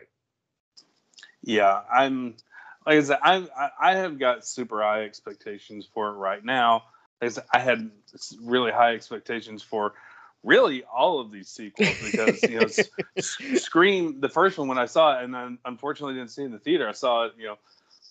Yeah, I'm like I said, I I I have got super high expectations for it right now. Like I said, I had s- really high expectations for really all of these sequels because you know S- S- Scream, the first one when I saw it, and then unfortunately didn't see it in the theater. I saw it, you know,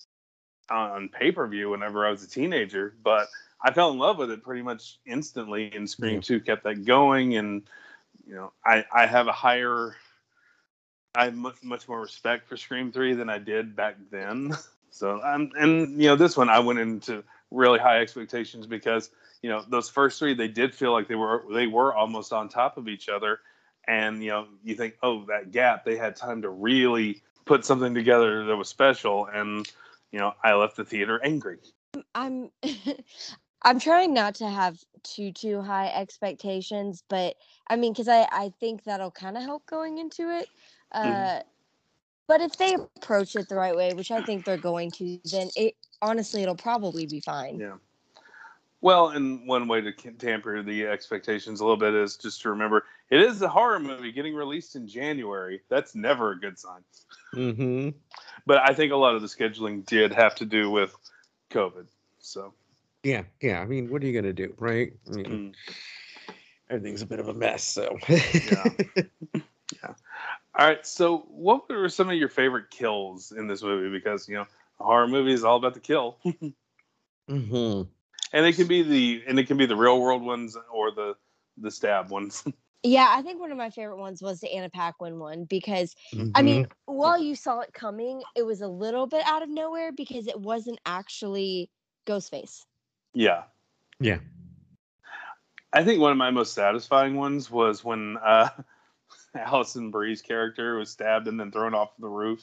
on pay per view whenever I was a teenager, but I fell in love with it pretty much instantly. And Scream Yeah. Two kept that going, and you know, I I have a higher I have much, much more respect for Scream three than I did back then. So, um, and you know, this one I went into really high expectations because you know those first three they did feel like they were they were almost on top of each other, and you know you think, oh, that gap, they had time to really put something together that was special, and you know I left the theater angry. I'm I'm trying not to have too too high expectations, but I mean, because I I think that'll kind of help going into it. Uh, Mhm. But if they approach it the right way, which I think they're going to, then it honestly, it'll probably be fine. Yeah. Well, and one way to tamper the expectations a little bit is just to remember it is a horror movie getting released in January. That's never a good sign. Mm-hmm. But I think a lot of the scheduling did have to do with COVID. So. Yeah, yeah. I mean, what are you gonna do, right? I mean, Mm. everything's a bit of a mess. So. Yeah. Yeah. All right. So, what were some of your favorite kills in this movie? Because you know, a horror movie is all about the kill. Mm-hmm. And it can be the and it can be the real world ones or the the stab ones. Yeah, I think one of my favorite ones was the Anna Paquin one because, Mm-hmm. I mean, while you saw it coming, it was a little bit out of nowhere because it wasn't actually Ghostface. Yeah. Yeah. I think one of my most satisfying ones was when uh, Alison Brie's character was stabbed and then thrown off the roof.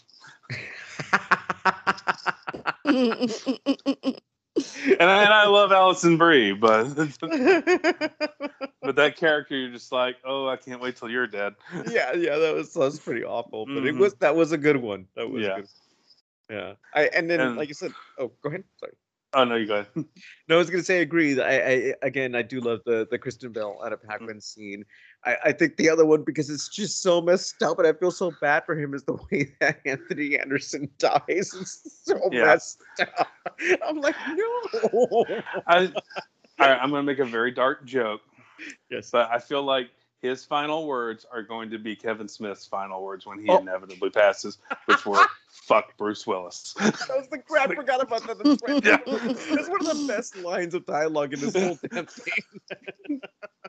And I, and I love Alison Brie, but but that character, you're just like, oh, I can't wait till you're dead. yeah, yeah, that was that was pretty awful, but Mhm. it was that was a good one. That was Yeah. good. Yeah. I and then And- like you said, oh, go ahead. Sorry. Oh no, you go ahead. No, I was gonna say agree. I, I again, I do love the the Kristen Bell Anna Paquin scene. I, I think the other one because it's just so messed up, and I feel so bad for him is the way that Anthony Anderson dies. It's so Yeah. messed up. I'm like, no. I, all right, I'm gonna make a very dark joke, Yes. but I feel like his final words are going to be Kevin Smith's final words when he Oh. inevitably passes, which were "fuck Bruce Willis." That was the crap. I forgot about that. That's right. Yeah. That's one of the best lines of dialogue in this whole damn thing.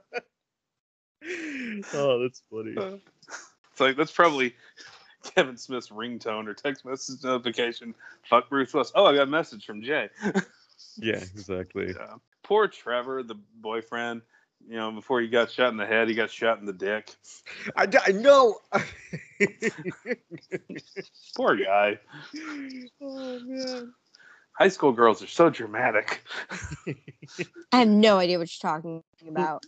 Oh, that's funny. It's like that's probably Kevin Smith's ringtone or text message notification. Fuck Bruce Willis. Oh, I got a message from Jay. Yeah, exactly. Yeah. Poor Trevor, the boyfriend. You know, before he got shot in the head, he got shot in the dick. I, I know. Poor guy. Oh man. High school girls are so dramatic. I have no idea what you're talking about.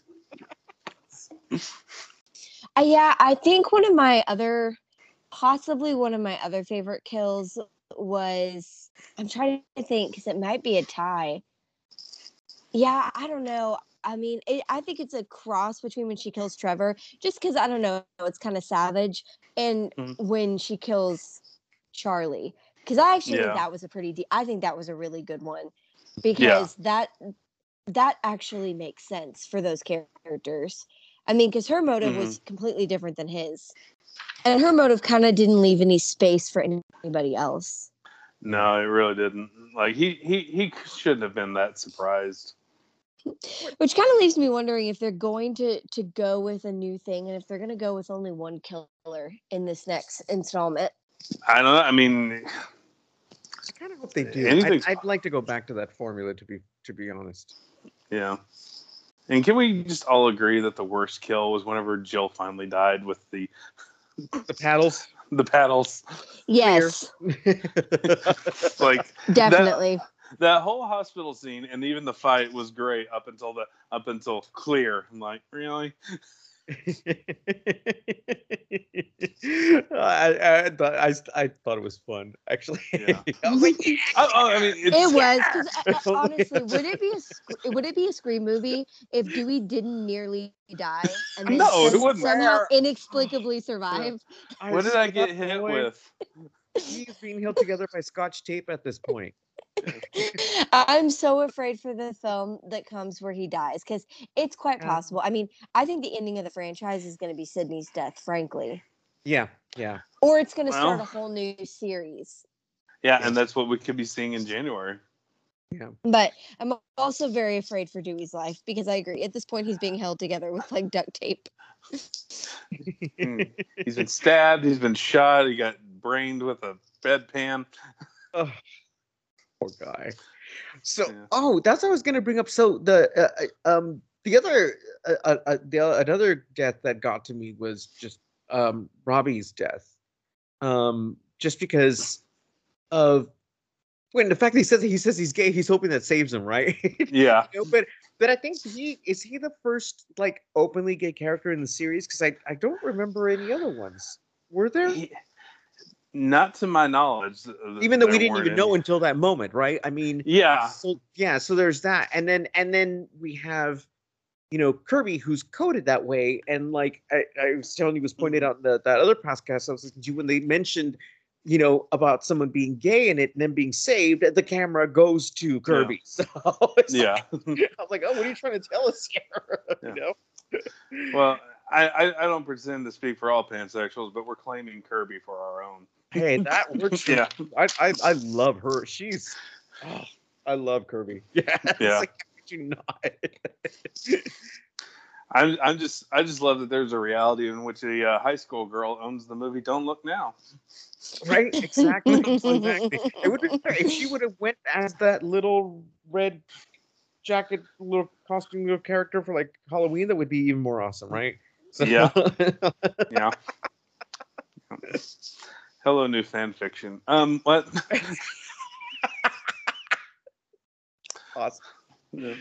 Uh, yeah, I think one of my other, possibly one of my other favorite kills was, I'm trying to think because it might be a tie. Yeah, I don't know. I mean, it, I think it's a cross between when she kills Trevor, just because, I don't know, it's kind of savage, and Mhm. when she kills Charlie. Because I actually Yeah. think that was a pretty, de- I think that was a really good one. Because that that actually makes sense for those characters. I mean, because her motive was completely different than his. And her motive kind of didn't leave any space for anybody else. No, it really didn't. Like he he he shouldn't have been that surprised. Which kind of leaves me wondering if they're going to to go with a new thing and if they're going to go with only one killer in this next installment. I don't know. I mean, I kind of hope they do. I'd, Anything's I'd like to go back to that formula. To be to be honest. yeah. And can we just all agree that the worst kill was whenever Jill finally died with the The paddles. the paddles? Yes, Like definitely. That, that whole hospital scene and even the fight was great up until the up until clear. I'm like, really? I, I, thought- I, I thought it was fun, actually. Yeah. I was like, yeah. Oh, oh, I mean, it's, It was because honestly, would it be a sc- would it be a Scream movie if Dewey didn't nearly die and then No, it some- wouldn't. somehow inexplicably survive? what did was I so get hit annoyed. with? He's being held together by Scotch tape at this point. I'm so afraid for the film that comes where he dies because it's quite Yeah. possible. I mean, I think the ending of the franchise is going to be Sydney's death, frankly, Yeah, yeah. or it's going to start a Well. whole new series. Yeah, and that's what we could be seeing in January. Yeah. But I'm also very afraid for Dewey's life because I agree. At this point, he's being held together with like duct tape. Hmm. He's been stabbed. He's been shot. He got brained with a bedpan. Oh, poor guy. So, Yeah. oh, that's what I was going to bring up. So the uh, uh, um the other uh, uh, uh, the uh, another death that got to me was just um Robbie's death. Um, just because of when the fact that he says he says he's gay, he's hoping that saves him, right? Yeah. You know, but but I think he is he the first like openly gay character in the series because I I don't remember any other ones. Were there? He- Not to my knowledge. th- Even though we there didn't weren't even know any. until that moment, right? I mean, Yeah. so yeah, so there's that, and then and then we have, you know, Kirby, who's coded that way, and like I, I was telling you, was pointed out in the, that other podcast I was listening to, when they mentioned, you know, about someone being gay in it and then being saved, the camera goes to Kirby. So it's Yeah. like, I was like, oh, what are you trying to tell us here? You know? Well, I, I, I don't pretend to speak for all pansexuals, but we're claiming Kirby for our own. Hey, that works. Yeah. I, I I love her. She's, oh, I love Kirby. Yeah. It's Yeah. like, how could you not? I'm, I'm just, I just love that there's a reality in which a uh, high school girl owns the movie Don't Look Now. Right? Exactly. Exactly. It would have been if she would have went as that little red jacket, little costume, little character for like Halloween. That would be even more awesome, right? So- Yeah. Yeah. Hello, new fan fiction. Um, what? Awesome. Yeah.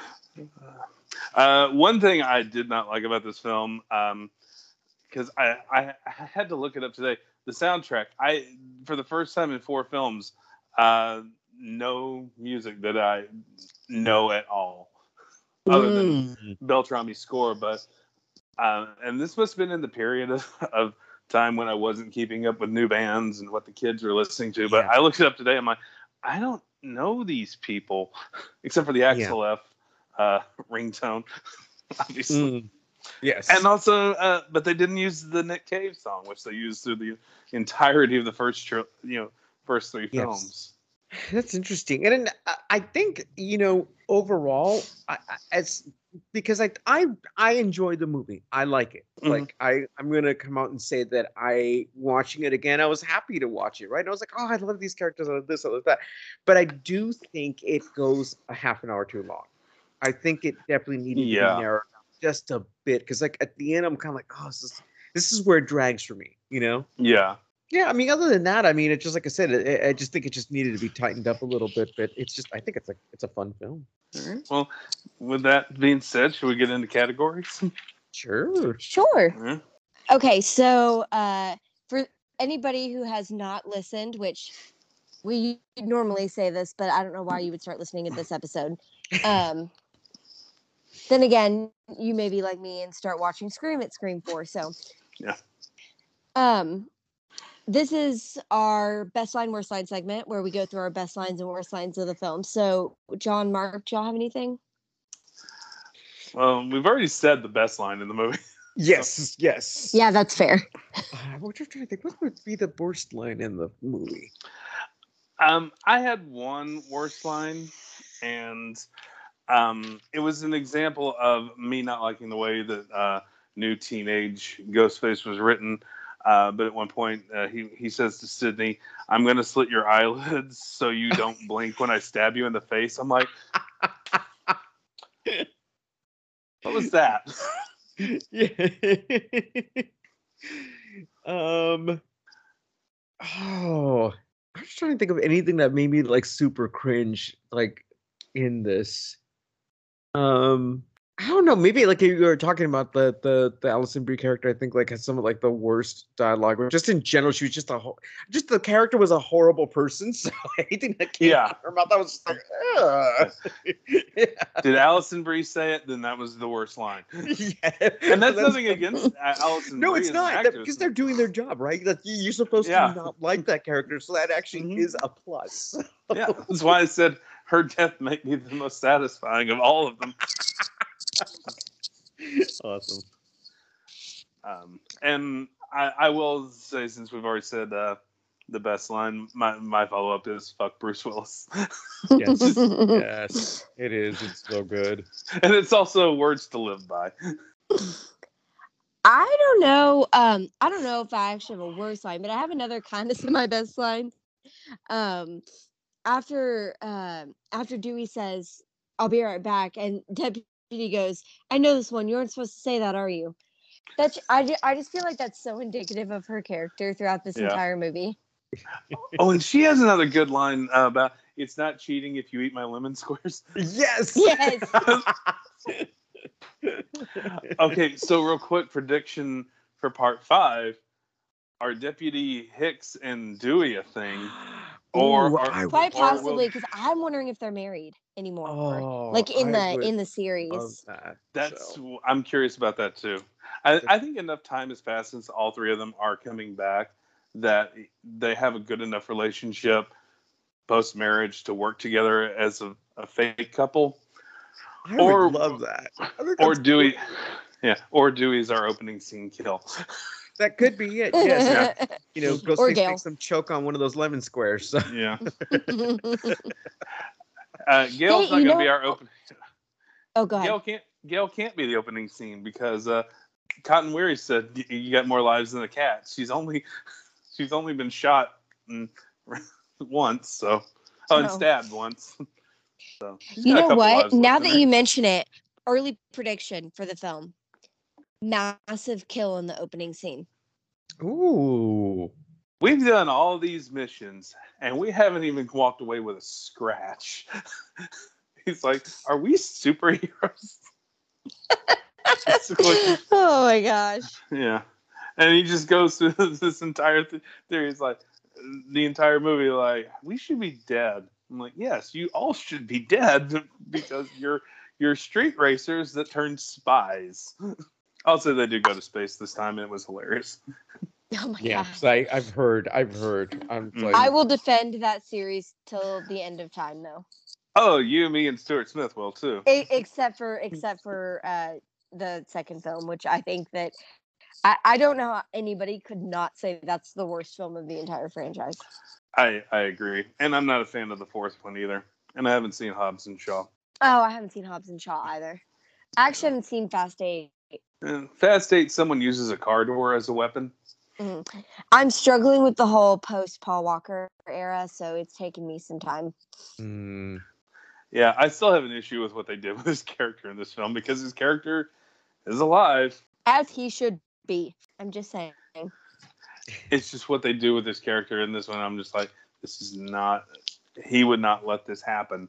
Uh, one thing I did not like about this film, um, because I, I I had to look it up today. The soundtrack, I for the first time in four films, uh, no music that I know at all, other than Mm. Beltrami's score. But uh, and this must have been in the period of, of time when I wasn't keeping up with new bands and what the kids were listening to. But Yeah. I looked it up today. I'm like, I don't know these people except for the Axel F uh, ringtone, obviously. Mm. Yes. And also, uh, but they didn't use the Nick Cave song, which they used through the entirety of the first, tri- you know, first three Yes. films. That's interesting, and then I- I think, you know, overall, I, I- as because I I I enjoy the movie. I like it. Mhm. Like I I'm gonna come out and say that I watching it again. I was happy to watch it. Right? I was like, oh, I love these characters. I love this. I love that. But I do think it goes a half an hour too long. I think it definitely needed to Yeah. be narrowed down just a bit, because like at the end, I'm kind of like, oh, this is this is where it drags for me. You know? Yeah. Yeah, I mean, other than that, I mean, it's just like I said, I, I just think it just needed to be tightened up a little bit. But it's just, I think it's like it's a fun film. All right. Well, with that being said, should we get into categories? Sure. Sure. Yeah. Okay, so uh, for anybody who has not listened, which we normally say this, but I don't know why you would start listening at this episode. Um, then again, you may be like me and start watching Scream at Scream four. So, Yeah. um, this is our best line, worst line segment where we go through our best lines and worst lines of the film. So, John, Mark, do y'all have anything? Well, we've already said the best line in the movie. Yes, yes. Yeah, that's fair. Uh, what you're trying to think? What would be the worst line in the movie? Um, I had one worst line, and um, it was an example of me not liking the way that uh, new teenage Ghostface was written. Uh, but at one point, uh, he he says to Sydney, "I'm going to slit your eyelids so you don't blink when I stab you in the face." I'm like, what was that? Yeah. um. Oh, I'm just trying to think of anything that made me like super cringe, like in this. Um, I don't know. Maybe like you were talking about the the the Alison Brie character. I think like has some of like the worst dialogue. Or just in general, she was just a ho- just the character was a horrible person. So anything that came Yeah. out of her mouth, I was just like, ugh. Yeah. Did Alison Brie say it? Then that was the worst line. Yeah. And that's That's- nothing against uh, Alison No, Brie it's as an not that- actress. because they're doing their job, right? That you- you're supposed Yeah. to not like that character, so that actually Mhm. is a plus. Yeah, that's why I said her death might be the most satisfying of all of them. Awesome. Um, and I, I will say, since we've already said uh, the best line, my, my follow up is "fuck Bruce Willis," Yes, yes, it is. It's so good. and it's also words to live by. I don't know. Um, I don't know if I actually have a worst line, but I have another kind of semi best line. Um, after uh, after Dewey says, "I'll be right back," and Deputy goes, "I know this one. You aren't supposed to say that, are you?" That's I, ju- I just feel like that's so indicative of her character throughout this Yeah. entire movie. Oh, and she has another good line uh, about it's not cheating if you eat my lemon squares. Yes. Yes. Okay, so real quick prediction for part five. are Deputy Hicks and Dewey a thing? Or, Ooh, or I Quite or will- possibly, because I'm wondering if they're married anymore. Oh, like in I the would in the love series. that. That's so. I'm curious about that too. I, I think enough time has passed since all three of them are coming back that they have a good enough relationship post marriage to work together as a, a fake couple. I or would love that. I think Or that's Dewey, cool. yeah, or Dewey's our opening scene kill. That could be it. Yes. and, you know, Or Ghostface Gale. makes them choke on one of those lemon squares. So. Yeah. Uh, Gail's Hey, not you going to know- be our opening. Oh, go ahead. Gail can't. Gail can't be the opening scene because uh, Cotton Weary said y- you got more lives than a cat. She's only, she's only been shot mm, once, so oh, and Oh. stabbed once. So she's You got a know couple what? lives left Now in that her. you mention it, early prediction for the film: massive kill in the opening scene. Ooh. We've done all these missions, and we haven't even walked away with a scratch. He's like, "Are we superheroes?" Basically, Oh my gosh. yeah. And he just goes through this entire th- theory. He's like, the entire movie, like, we should be dead. I'm like, yes, you all should be dead because you're you're street racers that turned spies. Also, they did go to space this time, and it was hilarious. Oh my Yeah, gosh. 'cause I, I've heard. I've heard. I'm Mm. like, I will defend that series till the end of time, though. Oh, you, me, and Stuart Smith will too. E- except for except for uh, the second film, which I think that I, I don't know how anybody could not say that's the worst film of the entire franchise. I I agree, and I'm not a fan of the fourth one either, and I haven't seen Hobbs and Shaw. Oh, I haven't seen Hobbs and Shaw either. I actually haven't seen Fast Eight. And Fast Eight, someone uses a car door as a weapon. Mhm. I'm struggling with the whole post Paul Walker era, so it's taken me some time. mm, Yeah, I still have an issue with what they did with his character in this film because his character is alive. As he should be. I'm just saying. It's just what they do with his character in this one. I'm just like, this is not. He would not let this happen.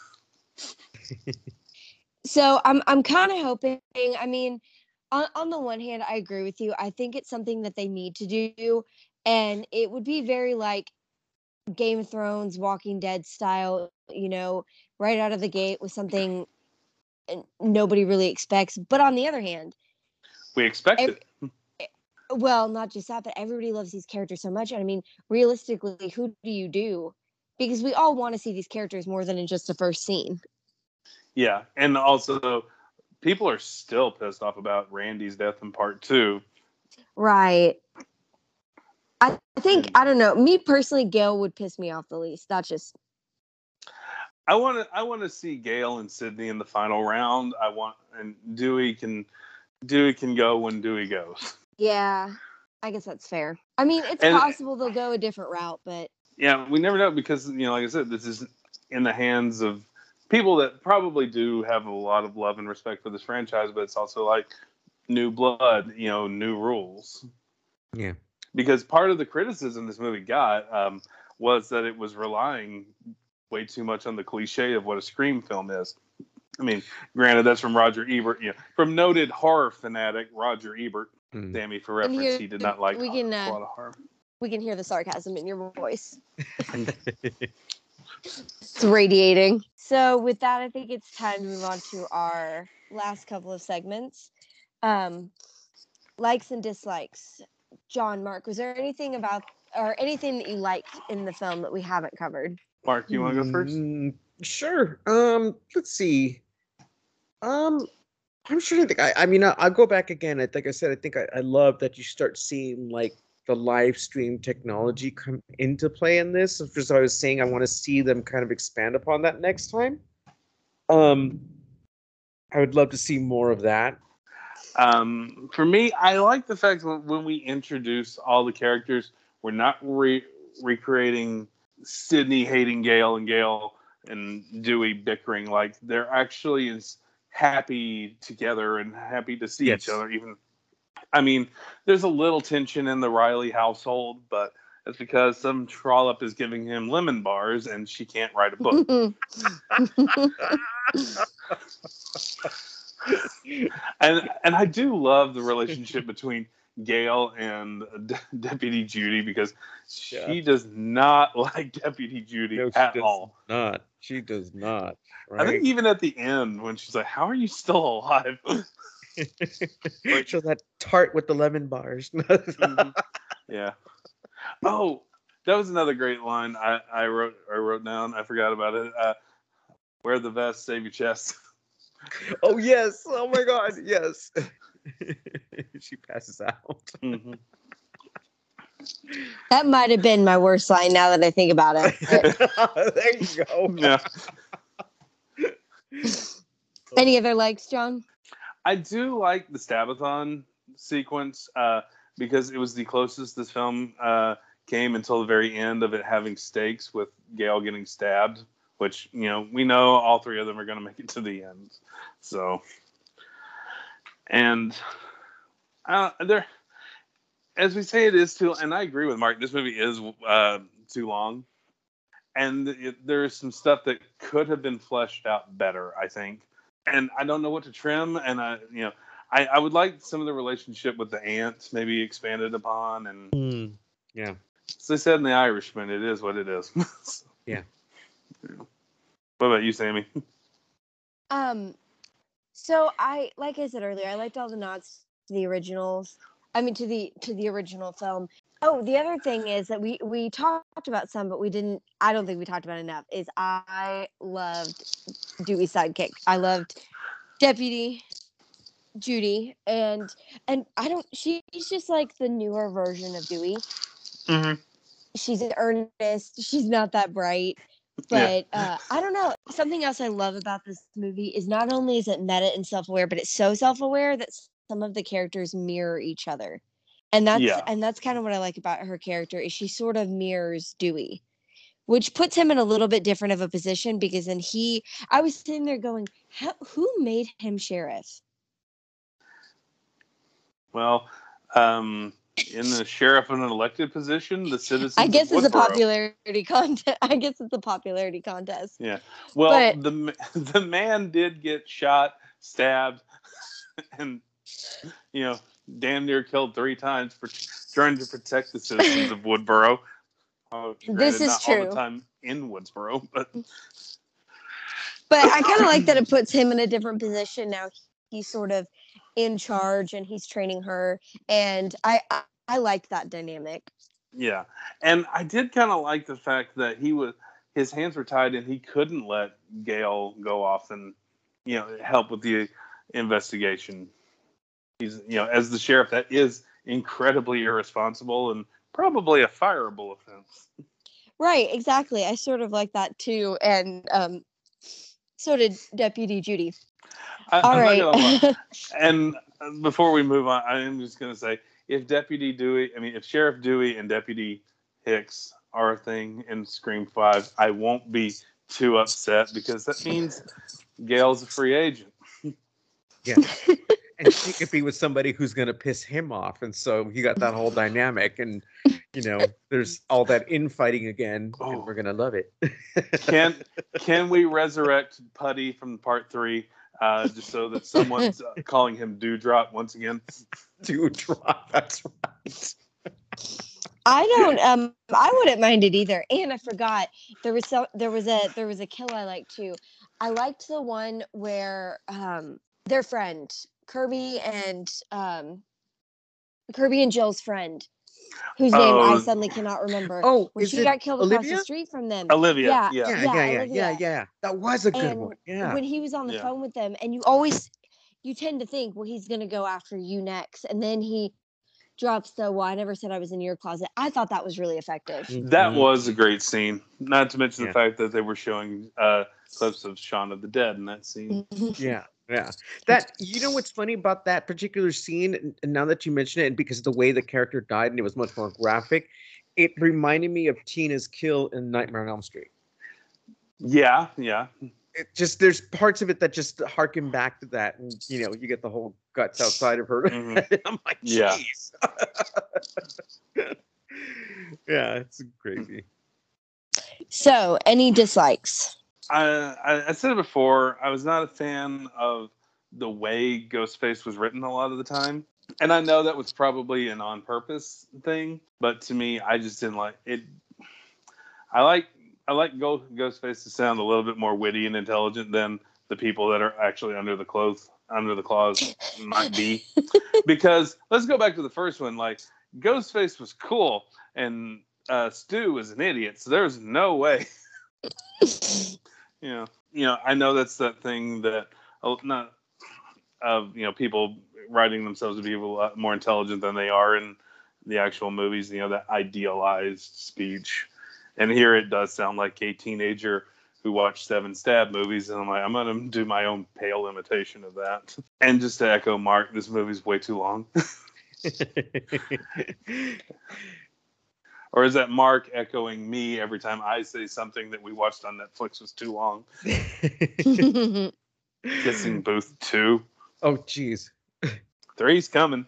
So I'm I'm kind of hoping. I mean, on on the one hand, I agree with you. I think it's something that they need to do, and it would be very like Game of Thrones, Walking Dead style. You know, right out of the gate with something n- nobody really expects. But on the other hand, We expect Ev- it. well, not just that, but everybody loves these characters so much. And I mean, realistically, who do you do? Because we all want to see these characters more than in just the first scene. Yeah, and also people are still pissed off about Randy's death in part two. Right. I I think, I don't know, me personally, Gail would piss me off the least. That's just, I want to I want to see Gale and Sydney in the final round. I want and Dewey can Dewey can go when Dewey goes. yeah, I guess that's fair. I mean, it's And- possible they'll go a different route, but Yeah, we never know because, you know, like I said, this is in the hands of people that probably do have a lot of love and respect for this franchise, but it's also like new blood, you know, new rules. yeah. Because part of the criticism this movie got um, was that it was relying way too much on the cliche of what a Scream film is. I mean, granted, that's from Roger Ebert, you know, from noted horror fanatic Roger Ebert. Mm. Dammy for And reference, here- he did not like we can, a uh, lot of horror. we can hear the sarcasm in your voice. It's radiating. So with that, I think it's time to move on to our last couple of segments. Um, likes and dislikes. John, Mark, was there anything about or anything that you liked in the film that we haven't covered? Mark, you want to go first? Mm, sure. Um, let's see. Um, I'm sure. I think I. I mean, I, I'll go back again. I like I said. I think I, I love that you start seeing like the live stream technology come into play in this. As I was saying, I want to see them kind of expand upon that next time. Um, I would love to see more of that. Um, for me, I like the fact that when we introduce all the characters, we're not re- recreating Sydney hating Gale and Gale and Dewey bickering. Like they're actually is happy together and happy to see Yes. each other. Even, I mean, there's a little tension in the Riley household, but it's because some trollop is giving him lemon bars and she can't write a book. and and I do love the relationship between Gail and D- Deputy Judy because she Yeah. does not like Deputy Judy No, she at does all. not. She does not. I think Right? even at the end when she's like, "How are you still alive?" So that tart with the lemon bars. Mhm. Yeah. Oh, that was another great line I, I wrote I wrote down. I forgot about it. Uh, wear the vest, save your chest. Oh yes! Oh my God! Yes. She passes out. Mm-hmm. That might have been my worst line now that I think about it. There you go. Yeah. Any other likes, John? I do like the Stabathon sequence uh, because it was the closest this film uh, came until the very end of it having stakes with Gail getting stabbed, which, you know, we know all three of them are going to make it to the end. So, and uh, there, as we say, it is too, and I agree with Mark, this movie is uh, too long. And it, there's some stuff that could have been fleshed out better, I think. And I don't know what to trim. And I, you know, I, I would like some of the relationship with the aunt maybe expanded upon. And Mm, yeah. as they said in The Irishman, it is what it is. So, Yeah. yeah. What about you, Sammy? Um, so I, like I said earlier, I liked all the nods to the originals. I mean, to the to the original film. Oh, the other thing is that we we talked about some, but we didn't. I don't think we talked about enough. Is I loved Dewey's sidekick. I loved Deputy Judy, and and I don't. She's just like the newer version of Dewey. Mm-hmm. She's an earnest. She's not that bright. But Yeah. uh, I don't know. Something else I love about this movie is not only is it meta and self-aware, but it's so self-aware that some of the characters mirror each other. And that's Yeah. and that's kind of what I like about her character is she sort of mirrors Dewey, which puts him in a little bit different of a position because then he I was sitting there going, How, who made him sheriff? Well, um, in the sheriff in an elected position, the citizens I guess of it's a Woodboro. popularity contest. I guess it's a popularity contest. Yeah. Well, But- the ma- the man did get shot, stabbed, and you know, damn near killed three times for trying to protect the citizens of Woodboro. Uh, This granted, is not all true. the time in Woodsboro, but But I kind of like that it puts him in a different position now. He's sort of in charge and he's training her, and I I, I like that dynamic. yeah. And I did kind of like the fact that he was his hands were tied and he couldn't let Gail go off and you know help with the investigation. He's you know as the sheriff, that is incredibly irresponsible and probably a fireable offense. Right, exactly. I sort of like that too, and um, so did Deputy Judy. I, All I'm right. not gonna lie. And before we move on, I am just gonna say, if Deputy Dewey, I mean, if Sheriff Dewey and Deputy Hicks are a thing in Scream Five, I won't be too upset because that means Gail's a free agent. Yeah. And she could be with somebody who's going to piss him off. And so you got that whole dynamic. And, you know, there's all that infighting again. Oh. And we're going to love it. Can can we resurrect Putty from part three, uh, just so that someone's uh, calling him Dewdrop once again? Dewdrop, that's right. I don't um I wouldn't mind it either. And I forgot there was so there was a there was a kill I liked too. I liked the one where um their friend Kirby and um Kirby and Jill's friend, whose name I Oh. suddenly cannot remember. Oh, when is she it got killed across Olivia? the street from them. Olivia, Yeah, yeah. Yeah, yeah, yeah, yeah, Olivia. yeah. That was a good And one. Yeah. when he was on the Yeah. phone with them, and you always you tend to think, well, he's gonna go after you next, and then he drops the well, I never said I was in your closet. I thought that was really effective. That Mhm. was a great scene. Not to mention Yeah. the fact that they were showing uh, clips of Shaun of the Dead in that scene. Yeah, yeah. That you know what's funny about that particular scene, and and now that you mention it, and because of the way the character died and it was much more graphic, it reminded me of Tina's kill in Nightmare on Elm Street. Yeah, yeah. It just there's parts of it that just harken back to that, and you know, you get the whole guts outside of her. Mhm. I'm like, Yeah. jeez. Yeah, it's crazy. So, any dislikes? I, I I said it before. I was not a fan of the way Ghostface was written a lot of the time. And I know that was probably an on purpose thing, but to me, I just didn't like it. I like I like Ghost, Ghostface to sound a little bit more witty and intelligent than the people that are actually under the clothes under the claws might be. Because let's go back to the first one. Like Ghostface was cool, and uh, Stu was an idiot, so there's no way. you know, you know. I know that's that thing that uh, not of you know people writing themselves to be a lot more intelligent than they are in the actual movies. You know, that idealized speech. And here it does sound like a teenager who watched Seven Stab movies, and I'm like, I'm gonna do my own pale imitation of that. And just to echo Mark, this movie's way too long. Or is that Mark echoing me every time I say something that we watched on Netflix was too long? Kissing Booth two. Oh, jeez. Three's coming.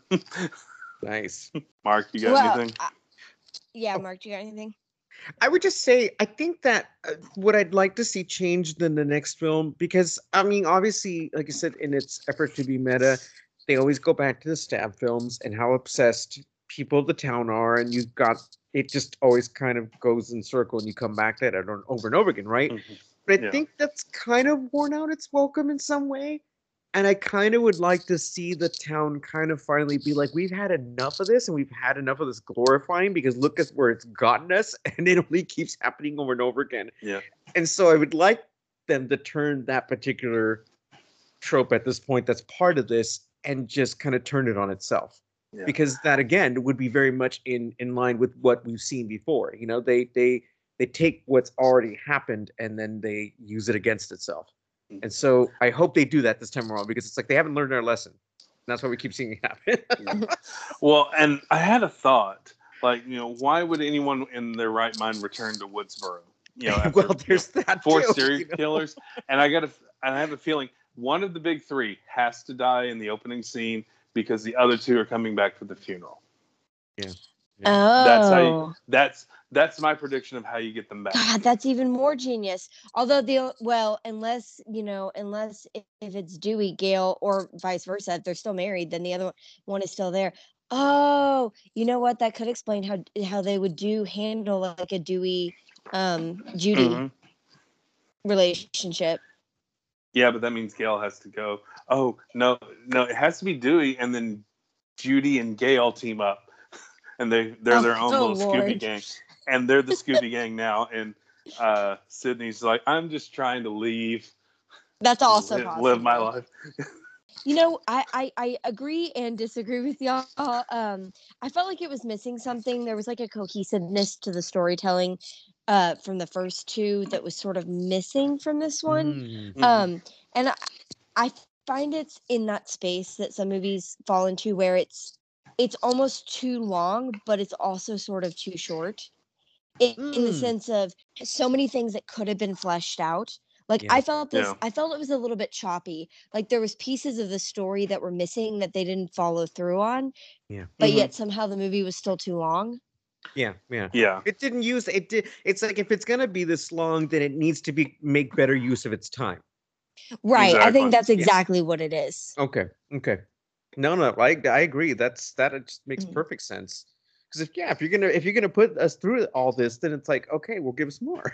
Nice. Mark, you got Well, anything? I- yeah, Mark, you got anything? I would just say I think that uh, what I'd like to see changed in the next film, because I mean, obviously, like I said, in its effort to be meta, they always go back to the Stab films and how obsessed people of the town are, and you've got it just always kind of goes in circle, and you come back to it over and over again, right? Mm-hmm. But I Yeah. think that's kind of worn out its welcome in some way. And I kind of would like to see the town kind of finally be like, we've had enough of this, and we've had enough of this glorifying, because look at where it's gotten us, and it only keeps happening over and over again. Yeah. And so I would like them to turn that particular trope at this point that's part of this and just kind of turn it on itself. Yeah. Because that, again, would be very much in, in line with what we've seen before. You know, they they they take what's already happened and then they use it against itself. And so I hope they do that this time around, because it's like they haven't learned their lesson. And that's why we keep seeing it happen. Well, and I had a thought, like, you know, why would anyone in their right mind return to Woodsboro? You know, after, well, there's you know, that four too, serial you know? killers, and I got a, and I have a feeling one of the big three has to die in the opening scene because the other two are coming back for the funeral. Yeah. Oh, That's how you, that's that's my prediction of how you get them back. God, that's even more genius. Although the well, unless you know, unless if, if it's Dewey, Gail, or vice versa, if they're still married, then the other one is still there. Oh, you know what? That could explain how how they would do handle like a Dewey, um, Judy Mhm. relationship. Yeah, but that means Gail has to go. Oh no, no, it has to be Dewey, and then Judy and Gail team up. And they, they're Oh, their own oh, little Lord. Scooby gang. And they're the Scooby gang now. And uh, Sydney's like, I'm just trying to leave. That's also live, possible. live my life. You know, I, I I agree and disagree with y'all. Um, I felt like it was missing something. There was like a cohesiveness to the storytelling uh, from the first two that was sort of missing from this one. Mm. Um, and I, I find it's in that space that some movies fall into where it's it's almost too long, but it's also sort of too short. In, in the Mm. sense of so many things that could have been fleshed out. Like Yeah. I felt this, Yeah. I felt it was a little bit choppy. Like there was pieces of the story that were missing that they didn't follow through on, Yeah. but Mhm. yet somehow the movie was still too long. Yeah. Yeah. Yeah. It didn't use it. Did. It's like if it's gonna be this long, then it needs to be make better use of its time. Right. I Exactly. think that's Yeah. exactly what it is. Okay. Okay. No, no, I I agree. That's that it just makes Mhm. perfect sense. Because if yeah, if you're gonna if you're gonna put us through all this, then it's like okay, well, give us more.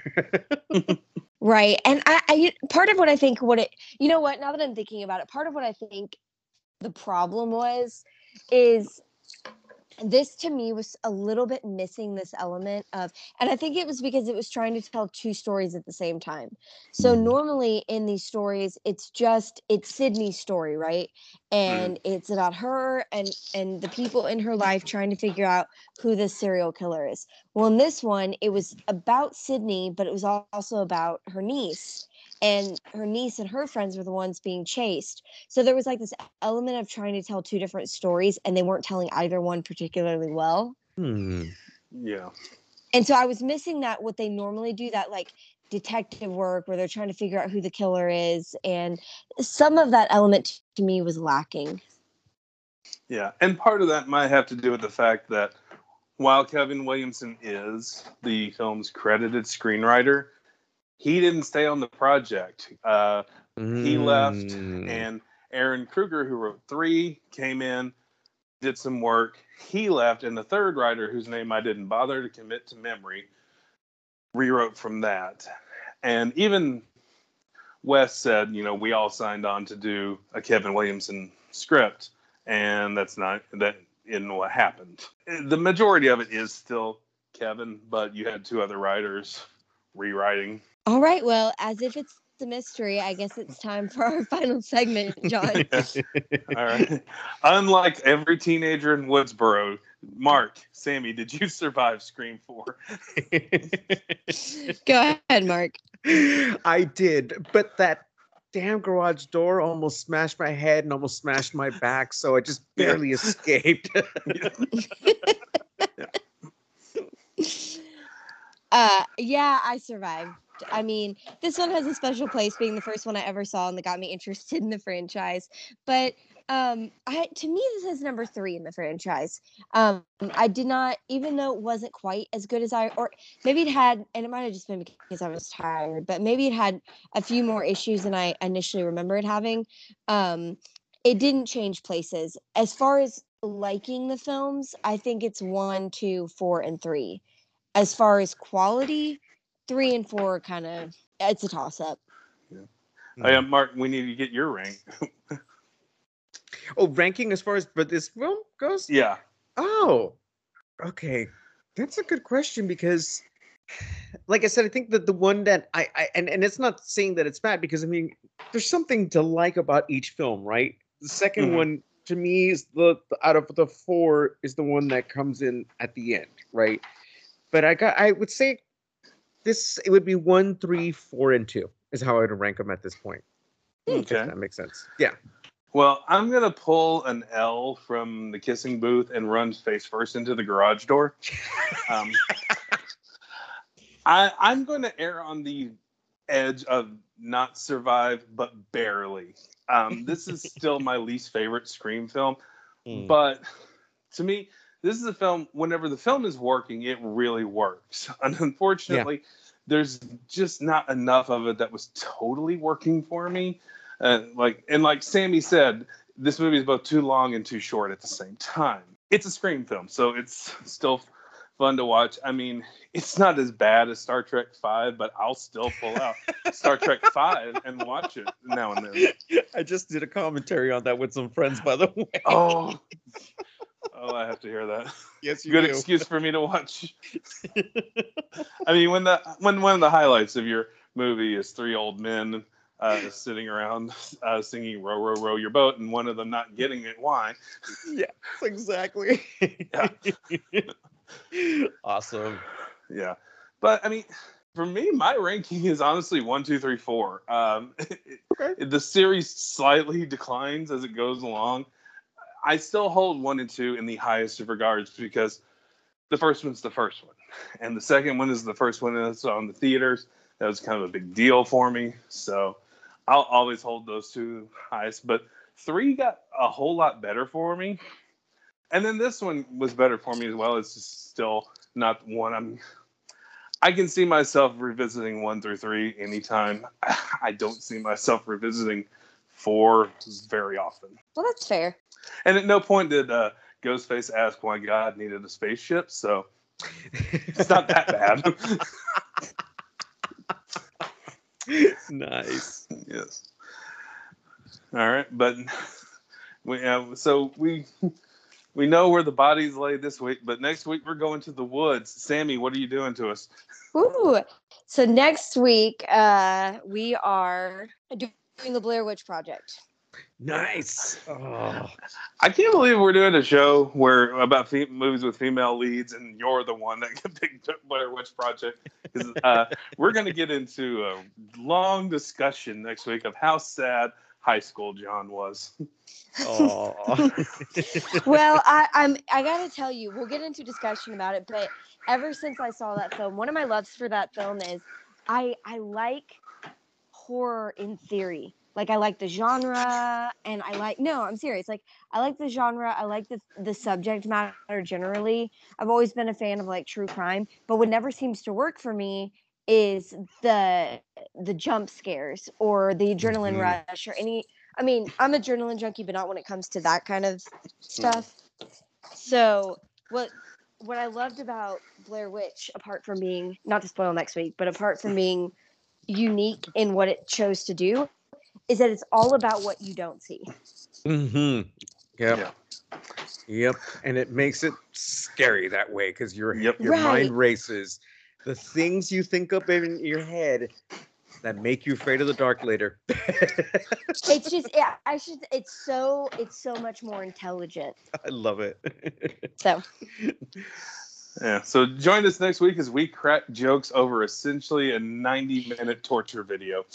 Right. And I, I part of what I think what it you know what, now that I'm thinking about it, part of what I think the problem was is this to me was a little bit missing this element of, and I think it was because it was trying to tell two stories at the same time. So Mhm. normally in these stories, it's just it's Sydney's story, right? And it's about her and and the people in her life trying to figure out who this serial killer is. Well, in this one, it was about Sydney, but it was al- also about her niece. And her niece and her friends were the ones being chased. So there was like this element of trying to tell two different stories, and they weren't telling either one particularly well. Hmm. Yeah. And so I was missing that what they normally do, that like detective work where they're trying to figure out who the killer is. And some of that element to me was lacking. Yeah. And part of that might have to do with the fact that while Kevin Williamson is the film's credited screenwriter, he didn't stay on the project. Uh, he left, Mm. and Aaron Kruger, who wrote three, came in did some work. He left, and the third writer, whose name I didn't bother to commit to memory, rewrote from that. And even Wes said, you know, we all signed on to do a Kevin Williamson script, and that's not that in what happened. The majority of it is still Kevin, but you had two other writers rewriting. All right. Well, as if it's a mystery, I guess it's time for our final segment, John. Yes. All right. Unlike every teenager in Woodsboro, Mark, Sammy, did you survive Scream four? Go ahead, Mark. I did, but that damn garage door almost smashed my head and almost smashed my back, so I just barely Yeah. escaped. uh, yeah, I survived. I mean, this one has a special place, being the first one I ever saw and that got me interested in the franchise. But um, I, to me, this is number three in the franchise. Um, I did not, even though it wasn't quite as good as I, or maybe it had, and it might have just been because I was tired, but maybe it had a few more issues than I initially remembered having. Um, it didn't change places. As far as liking the films, I think it's one, two, four, and three. As far as quality, three and four kind of, it's a toss up. Yeah. Oh, yeah, Mark, we need to get your rank. Oh, ranking as far as but this film goes? Yeah. Oh, okay. That's a good question because, like I said, I think that the one that I, I and, and it's not saying that it's bad because, I mean, there's something to like about each film, right? The second Mhm. one, to me, is the, the out of the four is the one that comes in at the end, right? But I got, I would say this, it would be one, three, four, and two is how I would rank them at this point. Okay. If that makes sense. Yeah. Well, I'm going to pull an L from the kissing booth and run face first into the garage door. Um, I, I'm going to err on the edge of not survive, but barely. Um, this is still my least favorite Scream film. Mm. But to me, this is a film, whenever the film is working, it really works. And unfortunately, there's just not enough of it that was totally working for me. Uh, like and like Sammy said, this movie is both too long and too short at the same time. It's a Scream film, so it's still fun to watch. I mean, it's not as bad as Star Trek five, but I'll still pull out Star Trek five and watch it now and then. I just did a commentary on that with some friends, by the way. Oh, oh, I have to hear that. Yes, you Good do. excuse for me to watch. I mean, when the when one of the highlights of your movie is three old men uh, sitting around uh, singing "Row, row, row your boat," and one of them not getting it, why? Yeah, exactly. Yeah. Awesome. Yeah, but I mean, for me, my ranking is honestly one, two, three, four. Um, Okay. the series slightly declines as it goes along. I still hold one and two in the highest of regards because the first one's the first one, and the second one is the first one that's on the theaters. That was kind of a big deal for me, so I'll always hold those two highest. But three got a whole lot better for me, and then this one was better for me as well. It's just still not one I'm. I can see myself revisiting one through three anytime. I don't see myself revisiting four very often. Well, that's fair. And at no point did uh, Ghostface ask why God needed a spaceship, so it's not that bad. Nice. Yes. All right, but we uh, so we we know where the bodies lay this week, but next week we're going to the woods. Sammy, what are you doing to us? Ooh. So next week, uh, we are doing the Blair Witch Project. Nice. Oh. I can't believe we're doing a show where about fe- movies with female leads, and you're the one that picked Blair Witch Project. 'Cause, uh, we're going to get into a long discussion next week of how sad high school John was. Oh. Well, I, I'm I gotta tell you, we'll get into discussion about it, but ever since I saw that film, one of my loves for that film is I I like horror in theory. Like I like the genre, and I like no, I'm serious. Like I like the genre. I like the the subject matter generally. I've always been a fan of like true crime, but what never seems to work for me is the the jump scares or the adrenaline Mhm. rush or any. I mean, I'm an adrenaline junkie, but not when it comes to that kind of stuff. So what what I loved about Blair Witch, apart from being, not to spoil next week, but apart from being unique in what it chose to do, is that it's all about what you don't see. Mm-hmm. Yep. Yeah. Yep. And it makes it scary that way because your Yep. your Right. mind races. The things you think up in your head that make you afraid of the dark later. It's just, yeah, I should. It's so, it's so much more intelligent. I love it. So Yeah. So join us next week as we crack jokes over essentially a ninety minute torture video.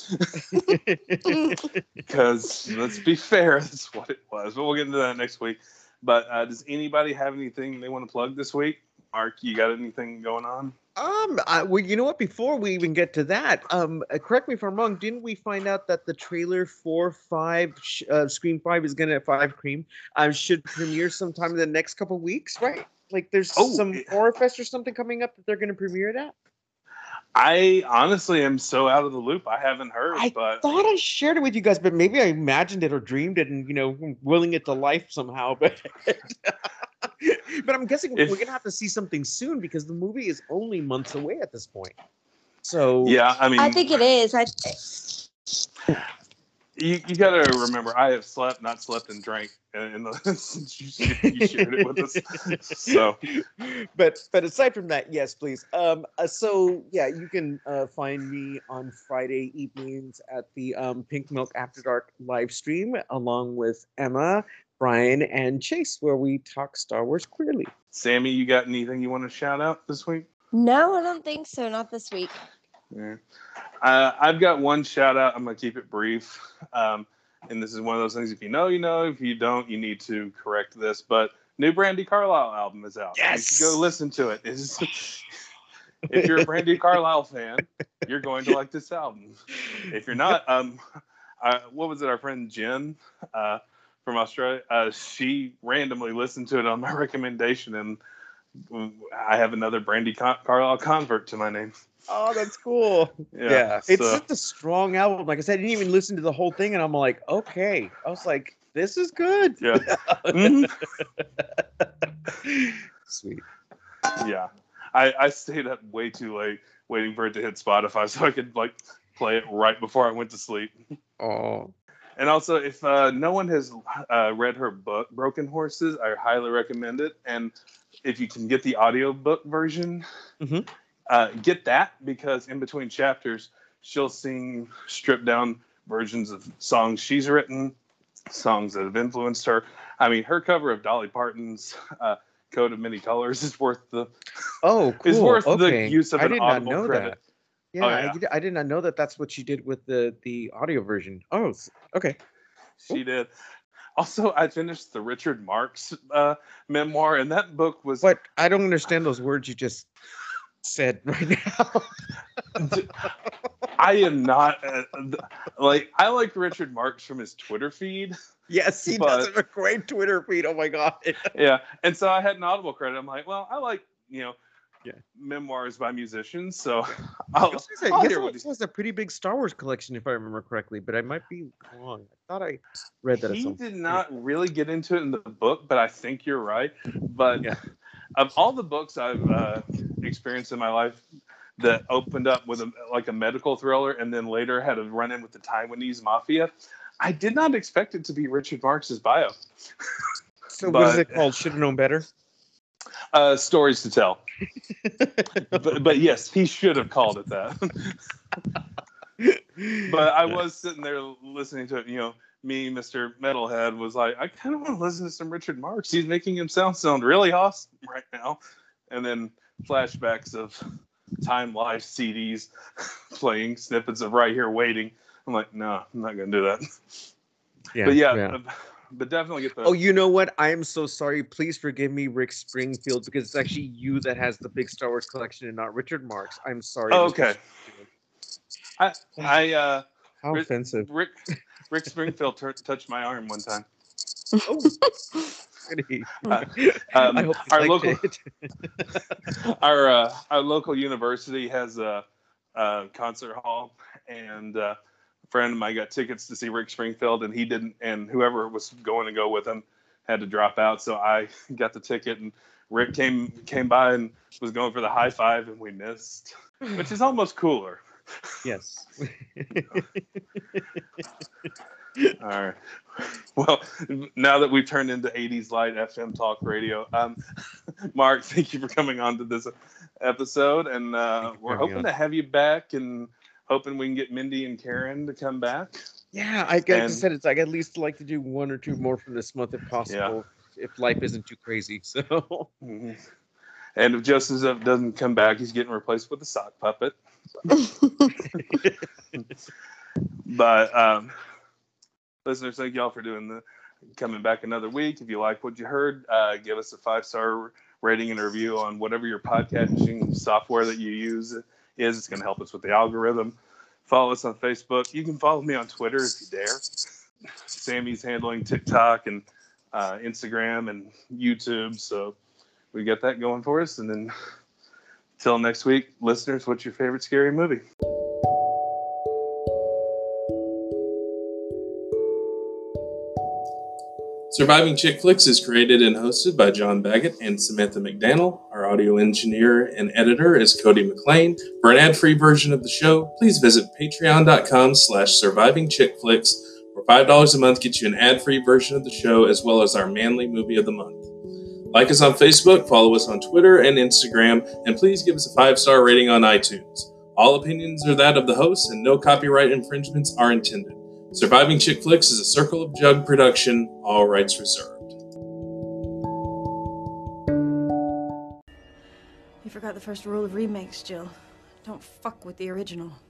Because let's be fair, that's what it was. But we'll get into that next week. But uh, does anybody have anything they want to plug this week? Mark, you got anything going on? Um, I, well, you know what? Before we even get to that, um, uh, correct me if I'm wrong. Didn't we find out that the trailer for Five, sh- uh, Scream Five is gonna Five Cream, uh, should premiere sometime in the next couple weeks, right? Like, there's Oh, some it- horror fest or something coming up that they're gonna premiere that. I honestly am so out of the loop. I haven't heard, I but thought I shared it with you guys, but maybe I imagined it or dreamed it, and you know, willing it to life somehow. But but I'm guessing If- we're gonna have to see something soon because the movie is only months away at this point. So yeah, I mean, I think it is. I you, you got to remember, I have slept, not slept, and drank in the, since you, you shared it with us. So, but but aside from that, yes, please. Um, uh, so yeah, you can uh, find me on Friday evenings at the um, Pink Milk After Dark live stream, along with Emma, Brian, and Chase, where we talk Star Wars queerly. Sammy, you got anything you want to shout out this week? no, I don't think so. Not this week. Yeah. Uh, I've got one shout out. I'm going to keep it brief. Um, and this is one of those things, if you know, you know. If you don't, you need to correct this. But new Brandy Carlisle album is out. Yes! You should go listen to it. It's, if you're a Brandy Carlisle fan, you're going to like this album. If you're not, um, uh, what was it? Our friend Jen uh, from Australia, uh, she randomly listened to it on my recommendation, and I have another Brandy Car- Carlisle convert to my name. Oh, that's cool. Yeah, Yeah, it's so- just a strong album. Like I said, I didn't even listen to the whole thing, and I'm like, okay. I was like, this is good. Yeah. Mhm. Sweet. Yeah, I, I stayed up way too late waiting for it to hit Spotify so I could like play it right before I went to sleep. Oh. And also, if uh, no one has uh, read her book, Broken Horses, I highly recommend it. And if you can get the audiobook version, Mhm. uh, get that, because in between chapters, she'll sing stripped down versions of songs she's written, songs that have influenced her. I mean, her cover of Dolly Parton's uh, Coat of Many Colors is worth the Oh, cool. is worth okay. the use of I an did not Audible know credit. that. Yeah, Oh, I, yeah. did, I did not know that that's what she did with the the audio version. Oh, s- okay. She did. Also, I finished the Richard Marx uh, memoir, and that book was. But I don't understand those words you just said right now. I am not uh, th- like I like Richard Marx from his Twitter feed. Yes, he But- does have a great Twitter feed. Oh my god. Yeah, and so I had an Audible credit. I'm like, well, I like you know, Yeah. memoirs by musicians, so I'll, He also has a- I'll he hear also what he has a pretty big Star Wars collection, if I remember correctly, but I might be wrong. I thought I read that. at He some did point. not really get into it in the book, but I think you're right. But Yeah. of all the books I've uh, experienced in my life that opened up with a, like a medical thriller and then later had a run-in with the Taiwanese mafia, I did not expect it to be Richard Marx's bio. So what is but- it called? Should have known better. Uh, stories to tell. but, but yes, he should have called it that. But I was sitting there listening to it, you know, me, Mister Metalhead, was like, I kind of want to listen to some Richard Marx. He's making himself sound really awesome right now. And then flashbacks of Time Life C Ds playing snippets of Right Here Waiting. I'm like, no, I'm not going to do that. Yeah, but yeah, yeah. uh, but definitely get the. Oh, you know what? I am so sorry. Please forgive me, Rick Springfield, because it's actually you that has the big Star Wars collection and not Richard Marx. I'm sorry. Oh, Mister okay. I, I, uh, How Rick- offensive. Rick, Rick Springfield tur touched my arm one time. Oh. Goody. Uh, um, I hope you our liked local, it. our uh, our local university has a, a concert hall, and uh, a friend of mine got tickets to see Rick Springfield, and he didn't, and whoever was going to go with him had to drop out, so I got the ticket, and Rick came came by and was going for the high five, and we missed, which is almost cooler. Yes. All right. Well, now that we've turned into eighties Light F M Talk Radio, um, Mark, thank you for coming on to this episode, and uh, we're hoping on. to have you back, and hoping we can get Mindy and Karen to come back. Yeah, I like I And- said, it's like at least like to do one or two more from this month if possible, if life isn't too crazy. So, Mhm. And if Joseph doesn't come back, he's getting replaced with a sock puppet. But um, listeners, thank y'all for doing the coming back another week. If you like what you heard, uh, give us a five star rating and a review on whatever your podcasting software that you use is. It's going to help us with the algorithm. Follow us on Facebook. You can follow me on Twitter if you dare. Sammy's handling TikTok and uh, Instagram and YouTube, so we got that going for us. And then till next week, listeners, what's your favorite scary movie? Surviving Chick Flicks is created and hosted by John Baggett and Samantha McDaniel. Our audio engineer and editor is Cody McLean. For an ad-free version of the show, please visit patreon.com slash surviving chick flicks. For five dollars a month gets you an ad-free version of the show as well as our manly movie of the month. Like us on Facebook, follow us on Twitter and Instagram, and please give us a five-star rating on iTunes. All opinions are that of the host, and no copyright infringements are intended. Surviving Chick Flicks is a Circle of Jug production, all rights reserved. You forgot the first rule of remakes, Jill. Don't fuck with the original.